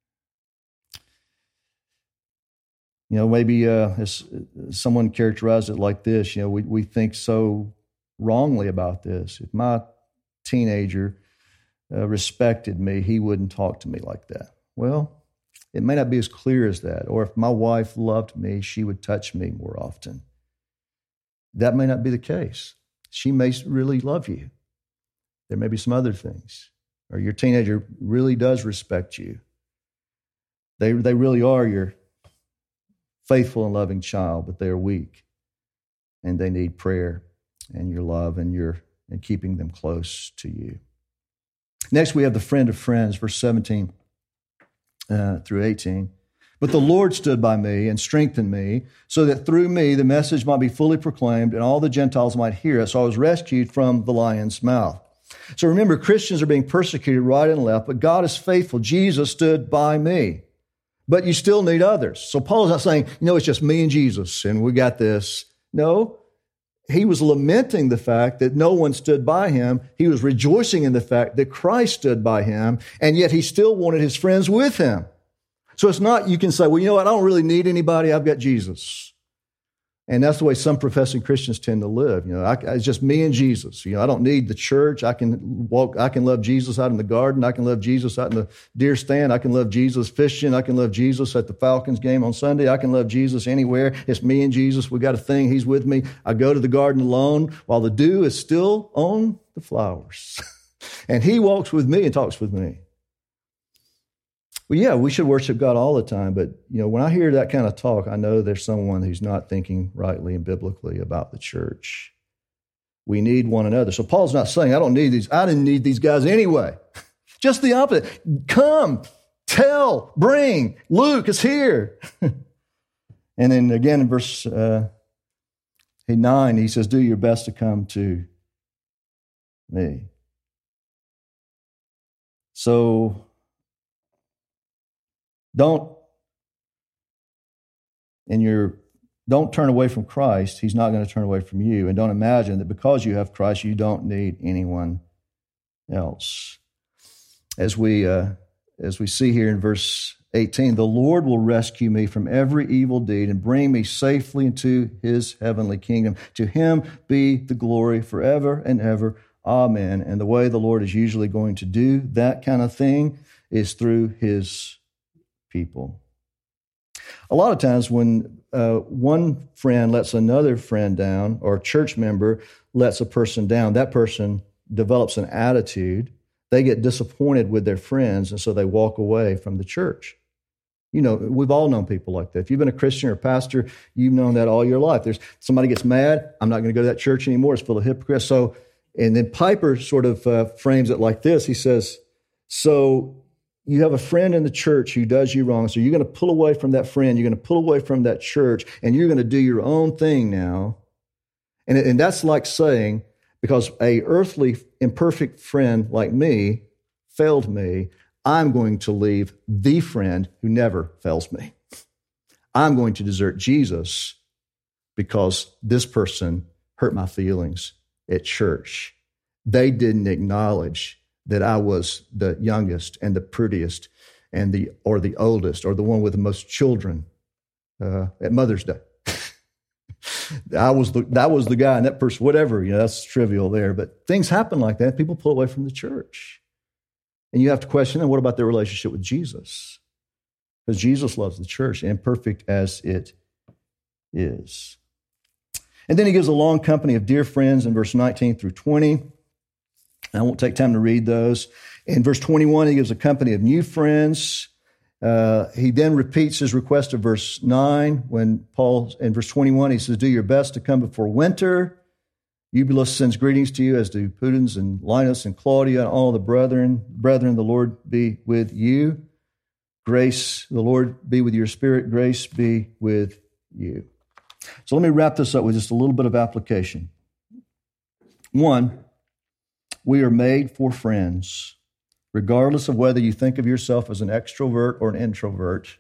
Maybe as someone characterized it like this, we think so wrongly about this. If my teenager respected me, he wouldn't talk to me like that. Well, it may not be as clear as that. Or if my wife loved me, she would touch me more often. That may not be the case. She may really love you. There may be some other things. Or your teenager really does respect you. They really are your faithful and loving child, but they are weak. And they need prayer and your love and keeping them close to you. Next, we have the friend of friends, verse 17 through 18. But the Lord stood by me and strengthened me, so that through me the message might be fully proclaimed and all the Gentiles might hear it. So I was rescued from the lion's mouth. So remember, Christians are being persecuted right and left, but God is faithful. Jesus stood by me. But you still need others. So Paul is not saying, it's just me and Jesus and we got this. No, he was lamenting the fact that no one stood by him. He was rejoicing in the fact that Christ stood by him, and yet he still wanted his friends with him. So it's not, you can say, well, I don't really need anybody. I've got Jesus. And that's the way some professing Christians tend to live. It's just me and Jesus. I don't need the church. I can love Jesus out in the garden. I can love Jesus out in the deer stand. I can love Jesus fishing. I can love Jesus at the Falcons game on Sunday. I can love Jesus anywhere. It's me and Jesus. We got a thing. He's with me. I go to the garden alone while the dew is still on the flowers. And he walks with me and talks with me. Well, yeah, we should worship God all the time, but when I hear that kind of talk, I know there's someone who's not thinking rightly and biblically about the church. We need one another. So Paul's not saying, I don't need these. I didn't need these guys anyway. Just the opposite. Come, tell, bring. Luke is here. And then again in verse 9, he says, do your best to come to me. So don't, in your don't turn away from Christ. He's not going to turn away from you. And don't imagine that because you have Christ, you don't need anyone else. As we see here in verse 18, the Lord will rescue me from every evil deed and bring me safely into his heavenly kingdom. To him be the glory forever and ever. Amen. And the way the Lord is usually going to do that kind of thing is through his people. A lot of times when one friend lets another friend down, or a church member lets a person down, that person develops an attitude. They get disappointed with their friends, and so they walk away from the church. You know, we've all known people like that. If you've been a Christian or a pastor, you've known that all your life. There's somebody gets mad, I'm not going to go to that church anymore, it's full of hypocrites. So, and then Piper sort of frames it like this. He says, so you have a friend in the church who does you wrong, so you're going to pull away from that friend, you're going to pull away from that church, and you're going to do your own thing now. And that's like saying, because a earthly imperfect friend like me failed me, I'm going to leave the friend who never fails me. I'm going to desert Jesus because this person hurt my feelings at church. They didn't acknowledge that I was the youngest and the prettiest and the oldest or the one with the most children at Mother's Day. That was the guy, and that person, whatever, that's trivial there. But things happen like that. People pull away from the church. And you have to question, then what about their relationship with Jesus? Because Jesus loves the church, imperfect as it is. And then he gives a long company of dear friends in verse 19 through 20. I won't take time to read those. In verse 21, he gives a company of new friends. He then repeats his request of verse 9 when Paul, in verse 21, he says, do your best to come before winter. Eubulus sends greetings to you, as do Pudens and Linus and Claudia and all the brethren. Brethren, the Lord be with you. Grace, the Lord be with your spirit. Grace be with you. So let me wrap this up with just a little bit of application. One, we are made for friends, regardless of whether you think of yourself as an extrovert or an introvert.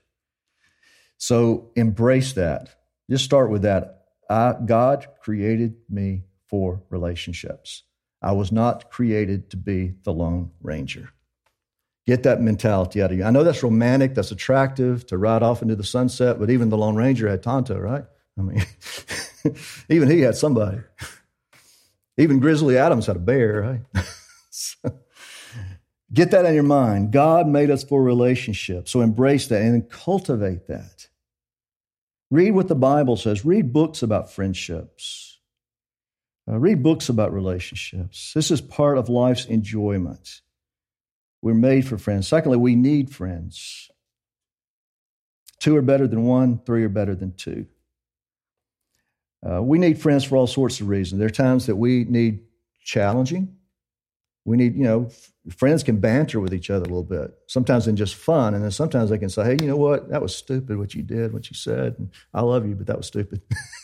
So embrace that. Just start with that. God created me for relationships. I was not created to be the Lone Ranger. Get that mentality out of you. I know that's romantic, that's attractive, to ride off into the sunset, but even the Lone Ranger had Tonto, right? I mean, even he had somebody. Even Grizzly Adams had a bear, right? So, get that in your mind. God made us for relationships, so embrace that and cultivate that. Read what the Bible says. Read books about friendships. Read books about relationships. This is part of life's enjoyment. We're made for friends. Secondly, we need friends. 2 are better than 1, 3 are better than 2. We need friends for all sorts of reasons. There are times that we need challenging. We need, friends can banter with each other a little bit, sometimes in just fun. And then sometimes they can say, hey, you know what? That was stupid what you did, what you said. And I love you, but that was stupid.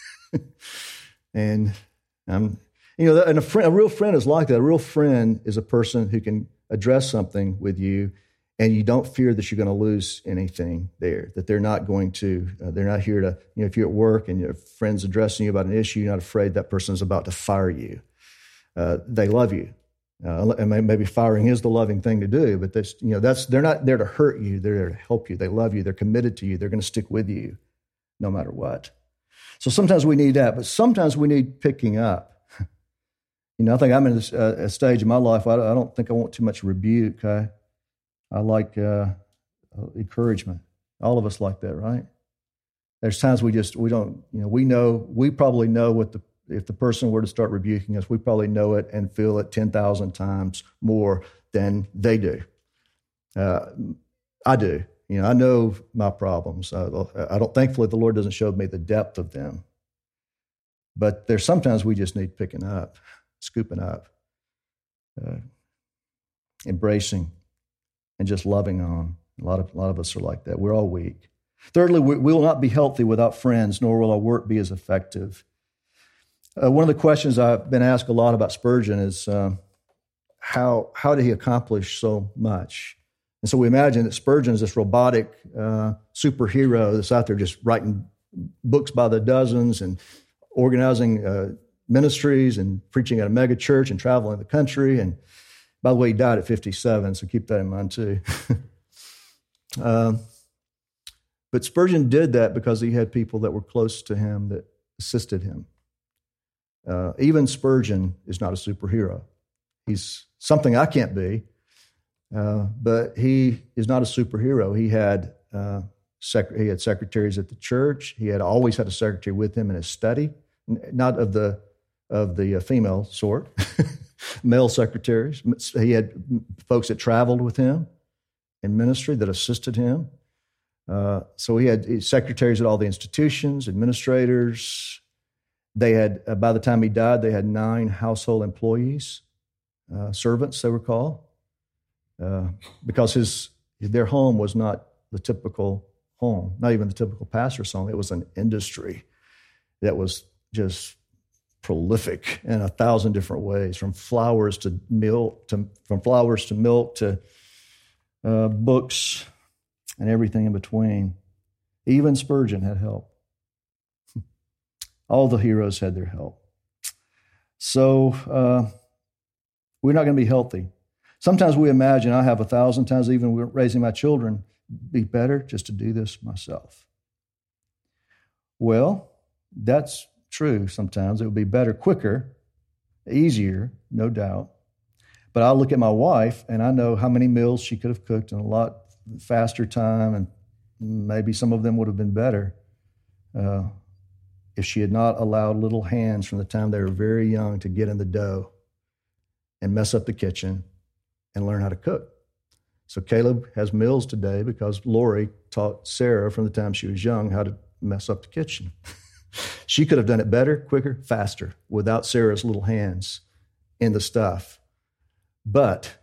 And and a real friend is like that. A real friend is a person who can address something with you, and you don't fear that you're going to lose anything there, that they're not going to, they're not here to, if you're at work and your friend's addressing you about an issue, you're not afraid that person's about to fire you. They love you. And maybe firing is the loving thing to do, but they're not there to hurt you. They're there to help you. They love you. They're committed to you. They're going to stick with you no matter what. So sometimes we need that, but sometimes we need picking up. I think I'm in a stage in my life, I don't think I want too much rebuke. I like encouragement. All of us like that, right? There's times we probably know if the person were to start rebuking us, we probably know it and feel it 10,000 times more than they do. I do. I know my problems. Thankfully, the Lord doesn't show me the depth of them. But there's sometimes we just need picking up, scooping up, embracing, and just loving on. A lot of us are like that. We're all weak. Thirdly, we will not be healthy without friends, nor will our work be as effective. One of the questions I've been asked a lot about Spurgeon is how did he accomplish so much? And so we imagine that Spurgeon is this robotic superhero that's out there just writing books by the dozens and organizing ministries and preaching at a mega church and traveling the country. And by the way, he died at 57, so keep that in mind too. But Spurgeon did that because he had people that were close to him that assisted him. Even Spurgeon is not a superhero. He's something I can't be, but he is not a superhero. He had secretaries at the church. He had always had a secretary with him in his study, not of the female sort, male secretaries. He had folks that traveled with him in ministry that assisted him. So he had secretaries at all the institutions, administrators. They had, by the time he died, they had 9 household employees, servants they were called, because their home was not the typical home, not even the typical pastor's home. It was an industry that was just prolific in 1,000 different ways, from flowers to milk, to books, and everything in between. Even Spurgeon had help. All the heroes had their help. So we're not going to be healthy. Sometimes we imagine, I have 1,000 times, even raising my children, be better just to do this myself. Well, that's true sometimes. It would be better, quicker, easier, no doubt. But I look at my wife, and I know how many meals she could have cooked in a lot faster time, and maybe some of them would have been better if she had not allowed little hands from the time they were very young to get in the dough and mess up the kitchen and learn how to cook. So Caleb has meals today because Lori taught Sarah from the time she was young how to mess up the kitchen. She could have done it better, quicker, faster, without Sarah's little hands in the stuff. But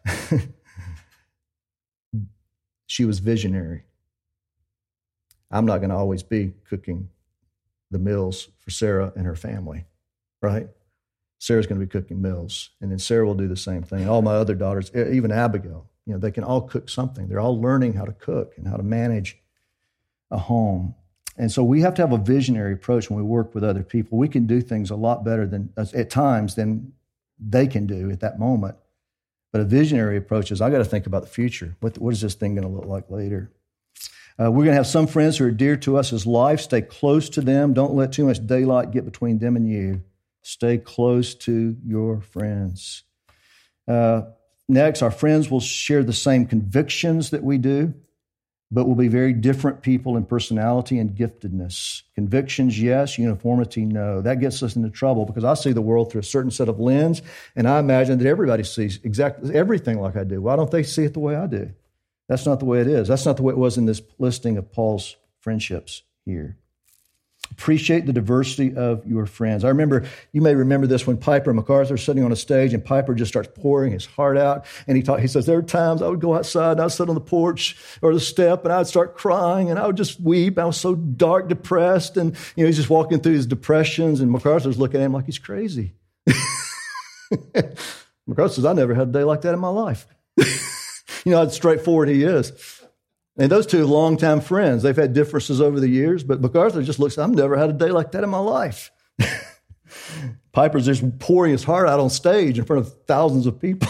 she was visionary. I'm not going to always be cooking the meals for Sarah and her family, right? Sarah's going to be cooking meals, and then Sarah will do the same thing. All my other daughters, even Abigail, they can all cook something. They're all learning how to cook and how to manage a home. And so we have to have a visionary approach when we work with other people. We can do things a lot better at times than they can do at that moment. But a visionary approach is, I got to think about the future. What is this thing going to look like later? We're going to have some friends who are dear to us as life. Stay close to them. Don't let too much daylight get between them and you. Stay close to your friends. Next, our friends will share the same convictions that we do, but will be very different people in personality and giftedness. Convictions, yes. Uniformity, no. That gets us into trouble because I see the world through a certain set of lens, and I imagine that everybody sees exactly everything like I do. Why don't they see it the way I do? That's not the way it is. That's not the way it was in this listing of Paul's friendships here. Appreciate the diversity of your friends. You may remember this when Piper MacArthur is sitting on a stage and Piper just starts pouring his heart out. And he says, there were times I would go outside and I'd sit on the porch or the step and I'd start crying and I would just weep. I was so dark, depressed. And, he's just walking through his depressions and MacArthur's looking at him like he's crazy. MacArthur says, I never had a day like that in my life. How straightforward he is. And those two are longtime friends. They've had differences over the years, but MacArthur just looks, I've never had a day like that in my life. Piper's just pouring his heart out on stage in front of thousands of people.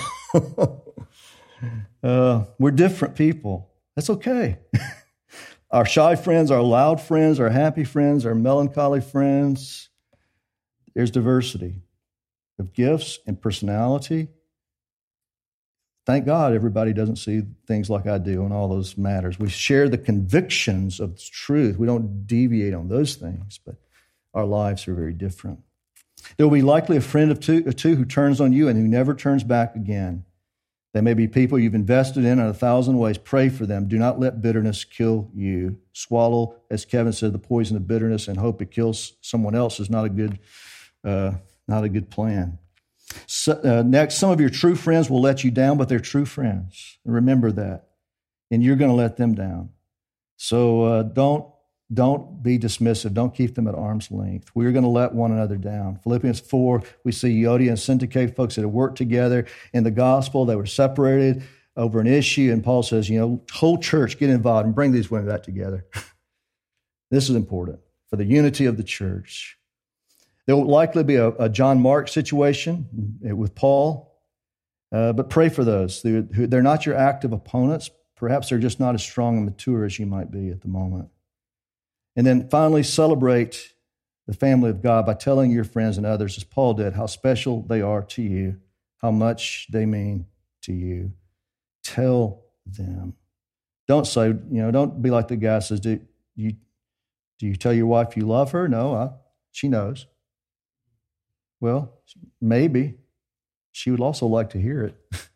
We're different people. That's okay. Our shy friends, our loud friends, our happy friends, our melancholy friends. There's diversity of gifts and personality. Thank God everybody doesn't see things like I do on all those matters. We share the convictions of truth. We don't deviate on those things, but our lives are very different. There will be likely a friend or two who turns on you and who never turns back again. They may be people you've invested in 1,000 ways. Pray for them. Do not let bitterness kill you. Swallow, as Kevin said, the poison of bitterness and hope it kills someone else is not a good plan. So, next, some of your true friends will let you down, but they're true friends. Remember that. And you're going to let them down. So don't be dismissive. Don't keep them at arm's length. We're going to let one another down. Philippians 4, we see Euodia and Syntyche, folks that had worked together in the gospel. They were separated over an issue. And Paul says, whole church, get involved and bring these women back together. This is important. for the unity of the church. There will likely be a John Mark situation with Paul, but pray for those. They're not your active opponents. Perhaps they're just not as strong and mature as you might be at the moment. And then finally, celebrate the family of God by telling your friends and others, as Paul did, how special they are to you, how much they mean to you. Tell them. Don't say, don't be like the guy says, do you tell your wife you love her? No, she knows. Well, maybe she would also like to hear it.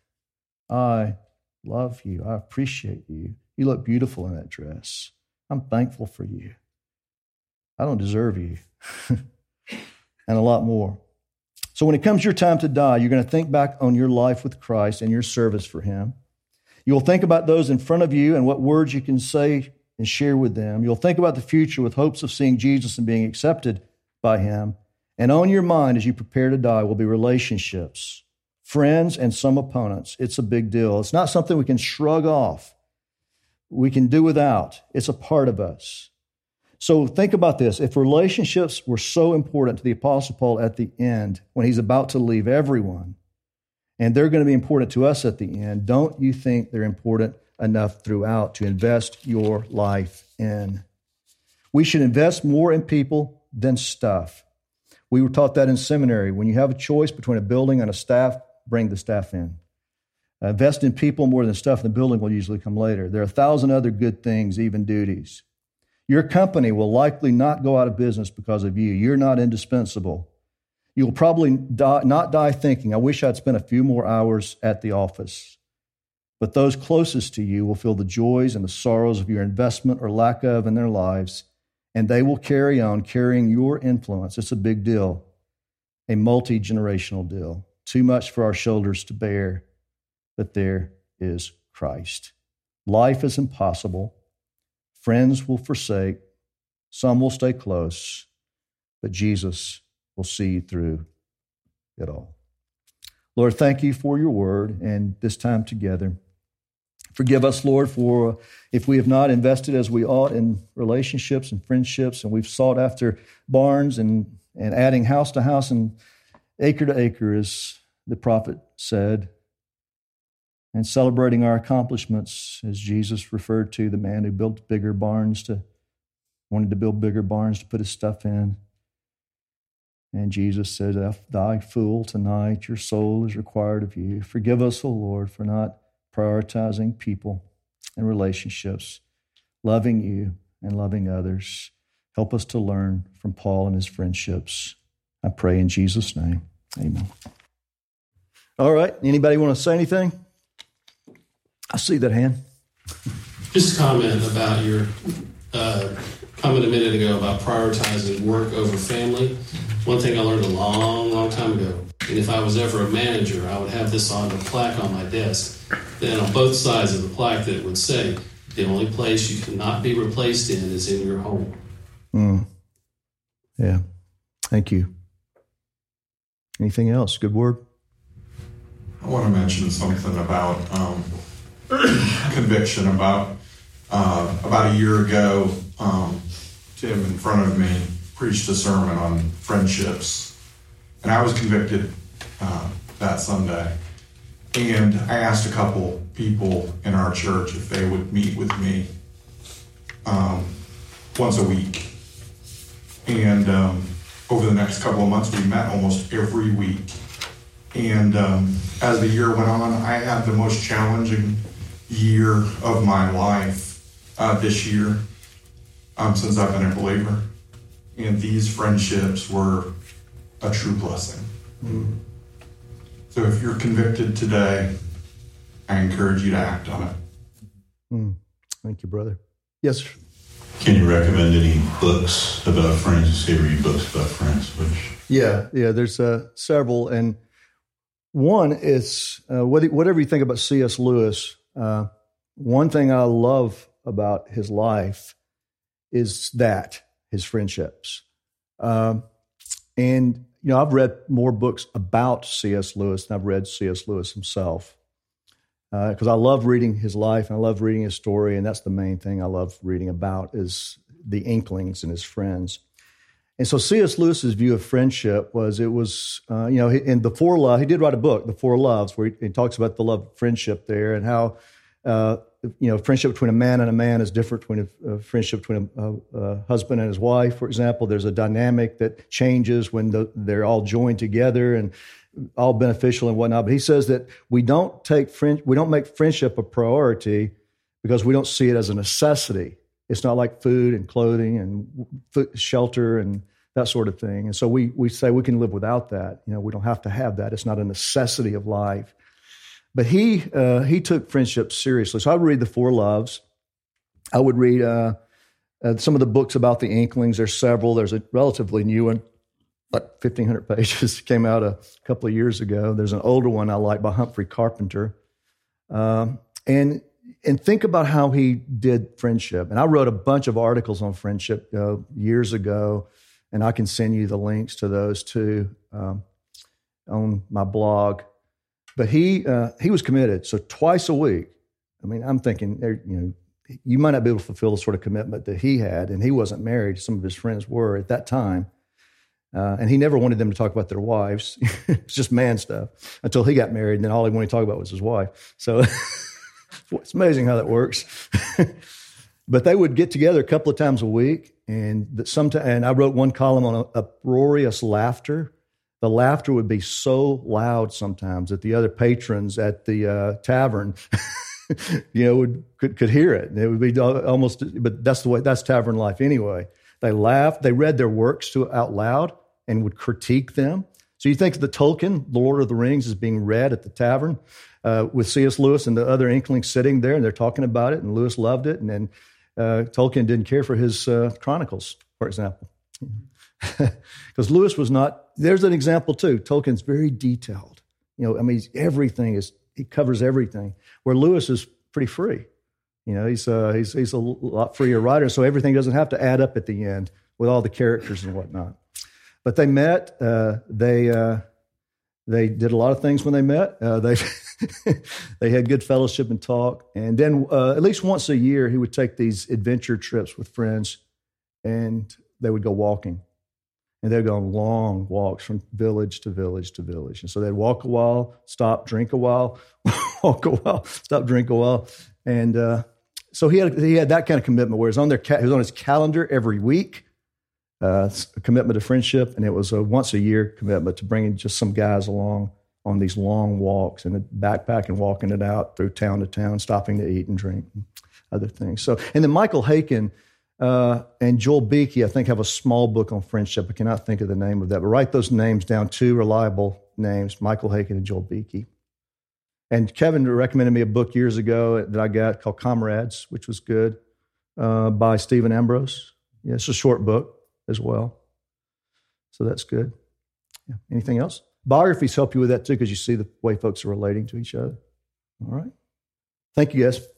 I love you. I appreciate you. You look beautiful in that dress. I'm thankful for you. I don't deserve you. And a lot more. So when it comes your time to die, you're going to think back on your life with Christ and your service for Him. You'll think about those in front of you and what words you can say and share with them. You'll think about the future with hopes of seeing Jesus and being accepted by Him. And on your mind as you prepare to die will be relationships, friends, and some opponents. It's a big deal. It's not something we can shrug off. We can do without. It's a part of us. So think about this. If relationships were so important to the Apostle Paul at the end, when he's about to leave everyone, and they're going to be important to us at the end, don't you think they're important enough throughout to invest your life in? We should invest more in people than stuff. We were taught that in seminary. When you have a choice between a building and a staff, bring the staff in. Invest in people more than stuff. The building will usually come later. There are 1,000 other good things, even duties. Your company will likely not go out of business because of you. You're not indispensable. You'll probably not die thinking, I wish I'd spent a few more hours at the office. But those closest to you will feel the joys and the sorrows of your investment or lack of in their lives, and they will carry on carrying your influence. It's a big deal, a multi-generational deal. Too much for our shoulders to bear, but there is Christ. Life is impossible. Friends will forsake. Some will stay close, but Jesus will see you through it all. Lord, thank you for your word and this time together. Forgive us, Lord, for if we have not invested as we ought in relationships and friendships, and we've sought after barns and adding house to house and acre to acre, as the prophet said, and celebrating our accomplishments, as Jesus referred to the man who built bigger barns wanted to build bigger barns to put his stuff in. And Jesus said, "Thy fool, tonight your soul is required of you." Forgive us, O Lord, for not prioritizing people and relationships, loving you and loving others. Help us to learn from Paul and his friendships. I pray in Jesus' name. Amen. All right. Anybody want to say anything? I see that hand. Just a comment about your comment a minute ago about prioritizing work over family. One thing I learned a long, long time ago, and if I was ever a manager, I would have this on the plaque on my desk. Then on both sides of the plaque that would say, the only place you cannot be replaced in is in your home. Yeah. Thank you. Anything else? Good word? I want to mention something about conviction. About a year ago, Tim in front of me preached a sermon on friendships, and I was convicted that Sunday. And I asked a couple people in our church if they would meet with me once a week. And over the next couple of months, we met almost every week. And as the year went on, I had the most challenging year of my life this year since I've been a believer. And these friendships were a true blessing. Mm-hmm. So if you're convicted today, I encourage you to act on it. Thank you, brother. Yes, sir. Can you recommend any books about friends? You say read books about friends. Yeah, there's several. And one is, whatever you think about C.S. Lewis, one thing I love about his life is his friendships. And I've read more books about C.S. Lewis than I've read C.S. Lewis himself, because I love reading his life and I love reading his story, and that's the main thing I love reading about is the Inklings and his friends. And so C.S. Lewis's view of friendship was, in The Four Loves, he did write a book, The Four Loves, where he talks about the love of friendship there and how, friendship between a man and a man is different between a friendship between a husband and his wife, for example. There's a dynamic that changes when they're all joined together and all beneficial and whatnot. But he says that we don't make friendship a priority because we don't see it as a necessity. It's not like food and clothing and shelter and that sort of thing. And so we say we can live without that. We don't have to have that. It's not a necessity of life. But he took friendship seriously. So I would read The Four Loves. I would read some of the books about the Inklings. There's several. There's a relatively new one, about 1,500 pages. Came out a couple of years ago. There's an older one I like by Humphrey Carpenter. And think about how he did friendship. And I wrote a bunch of articles on friendship years ago, and I can send you the links to those too on my blog. But he was committed. So twice a week. I mean, I'm thinking, you might not be able to fulfill the sort of commitment that he had, and he wasn't married. Some of his friends were at that time. And he never wanted them to talk about their wives. It's just man stuff until he got married, and then all he wanted to talk about was his wife. So it's amazing how that works. But they would get together a couple of times a week, and I wrote one column on uproarious laughter. The laughter would be so loud sometimes that the other patrons at the tavern, could hear it. And it would be almost, but that's tavern life anyway. They laughed. They read their works out loud and would critique them. So you think the Tolkien, The Lord of the Rings, is being read at the tavern with C.S. Lewis and the other Inklings sitting there, and they're talking about it, and Lewis loved it, and then Tolkien didn't care for his Chronicles, for example. Because Lewis was not, there's an example too. Tolkien's very detailed. He covers everything. Where Lewis is pretty free. He's a lot freer writer, so everything doesn't have to add up at the end with all the characters and whatnot. But they met. They did a lot of things when they met. They had good fellowship and talk. And then at least once a year, he would take these adventure trips with friends, and they would go walking. And they'd go on long walks from village to village to village. And so they'd walk a while, stop, drink a while, walk a while, stop, drink a while. And so he had that kind of commitment where it was on his calendar every week, a commitment to friendship, and it was a once-a-year commitment to bringing just some guys along on these long walks and a backpack and walking it out through town to town, stopping to eat and drink and other things. So, and then Michael Haykin and Joel Beakey, I think, have a small book on friendship. I cannot think of the name of that, but write those names down, two reliable names, Michael Haykin and Joel Beakey. And Kevin recommended me a book years ago that I got called Comrades, which was good, by Stephen Ambrose. Yeah, it's a short book as well. So that's good. Yeah. Anything else? Biographies help you with that too, because you see the way folks are relating to each other. All right. Thank you, guys.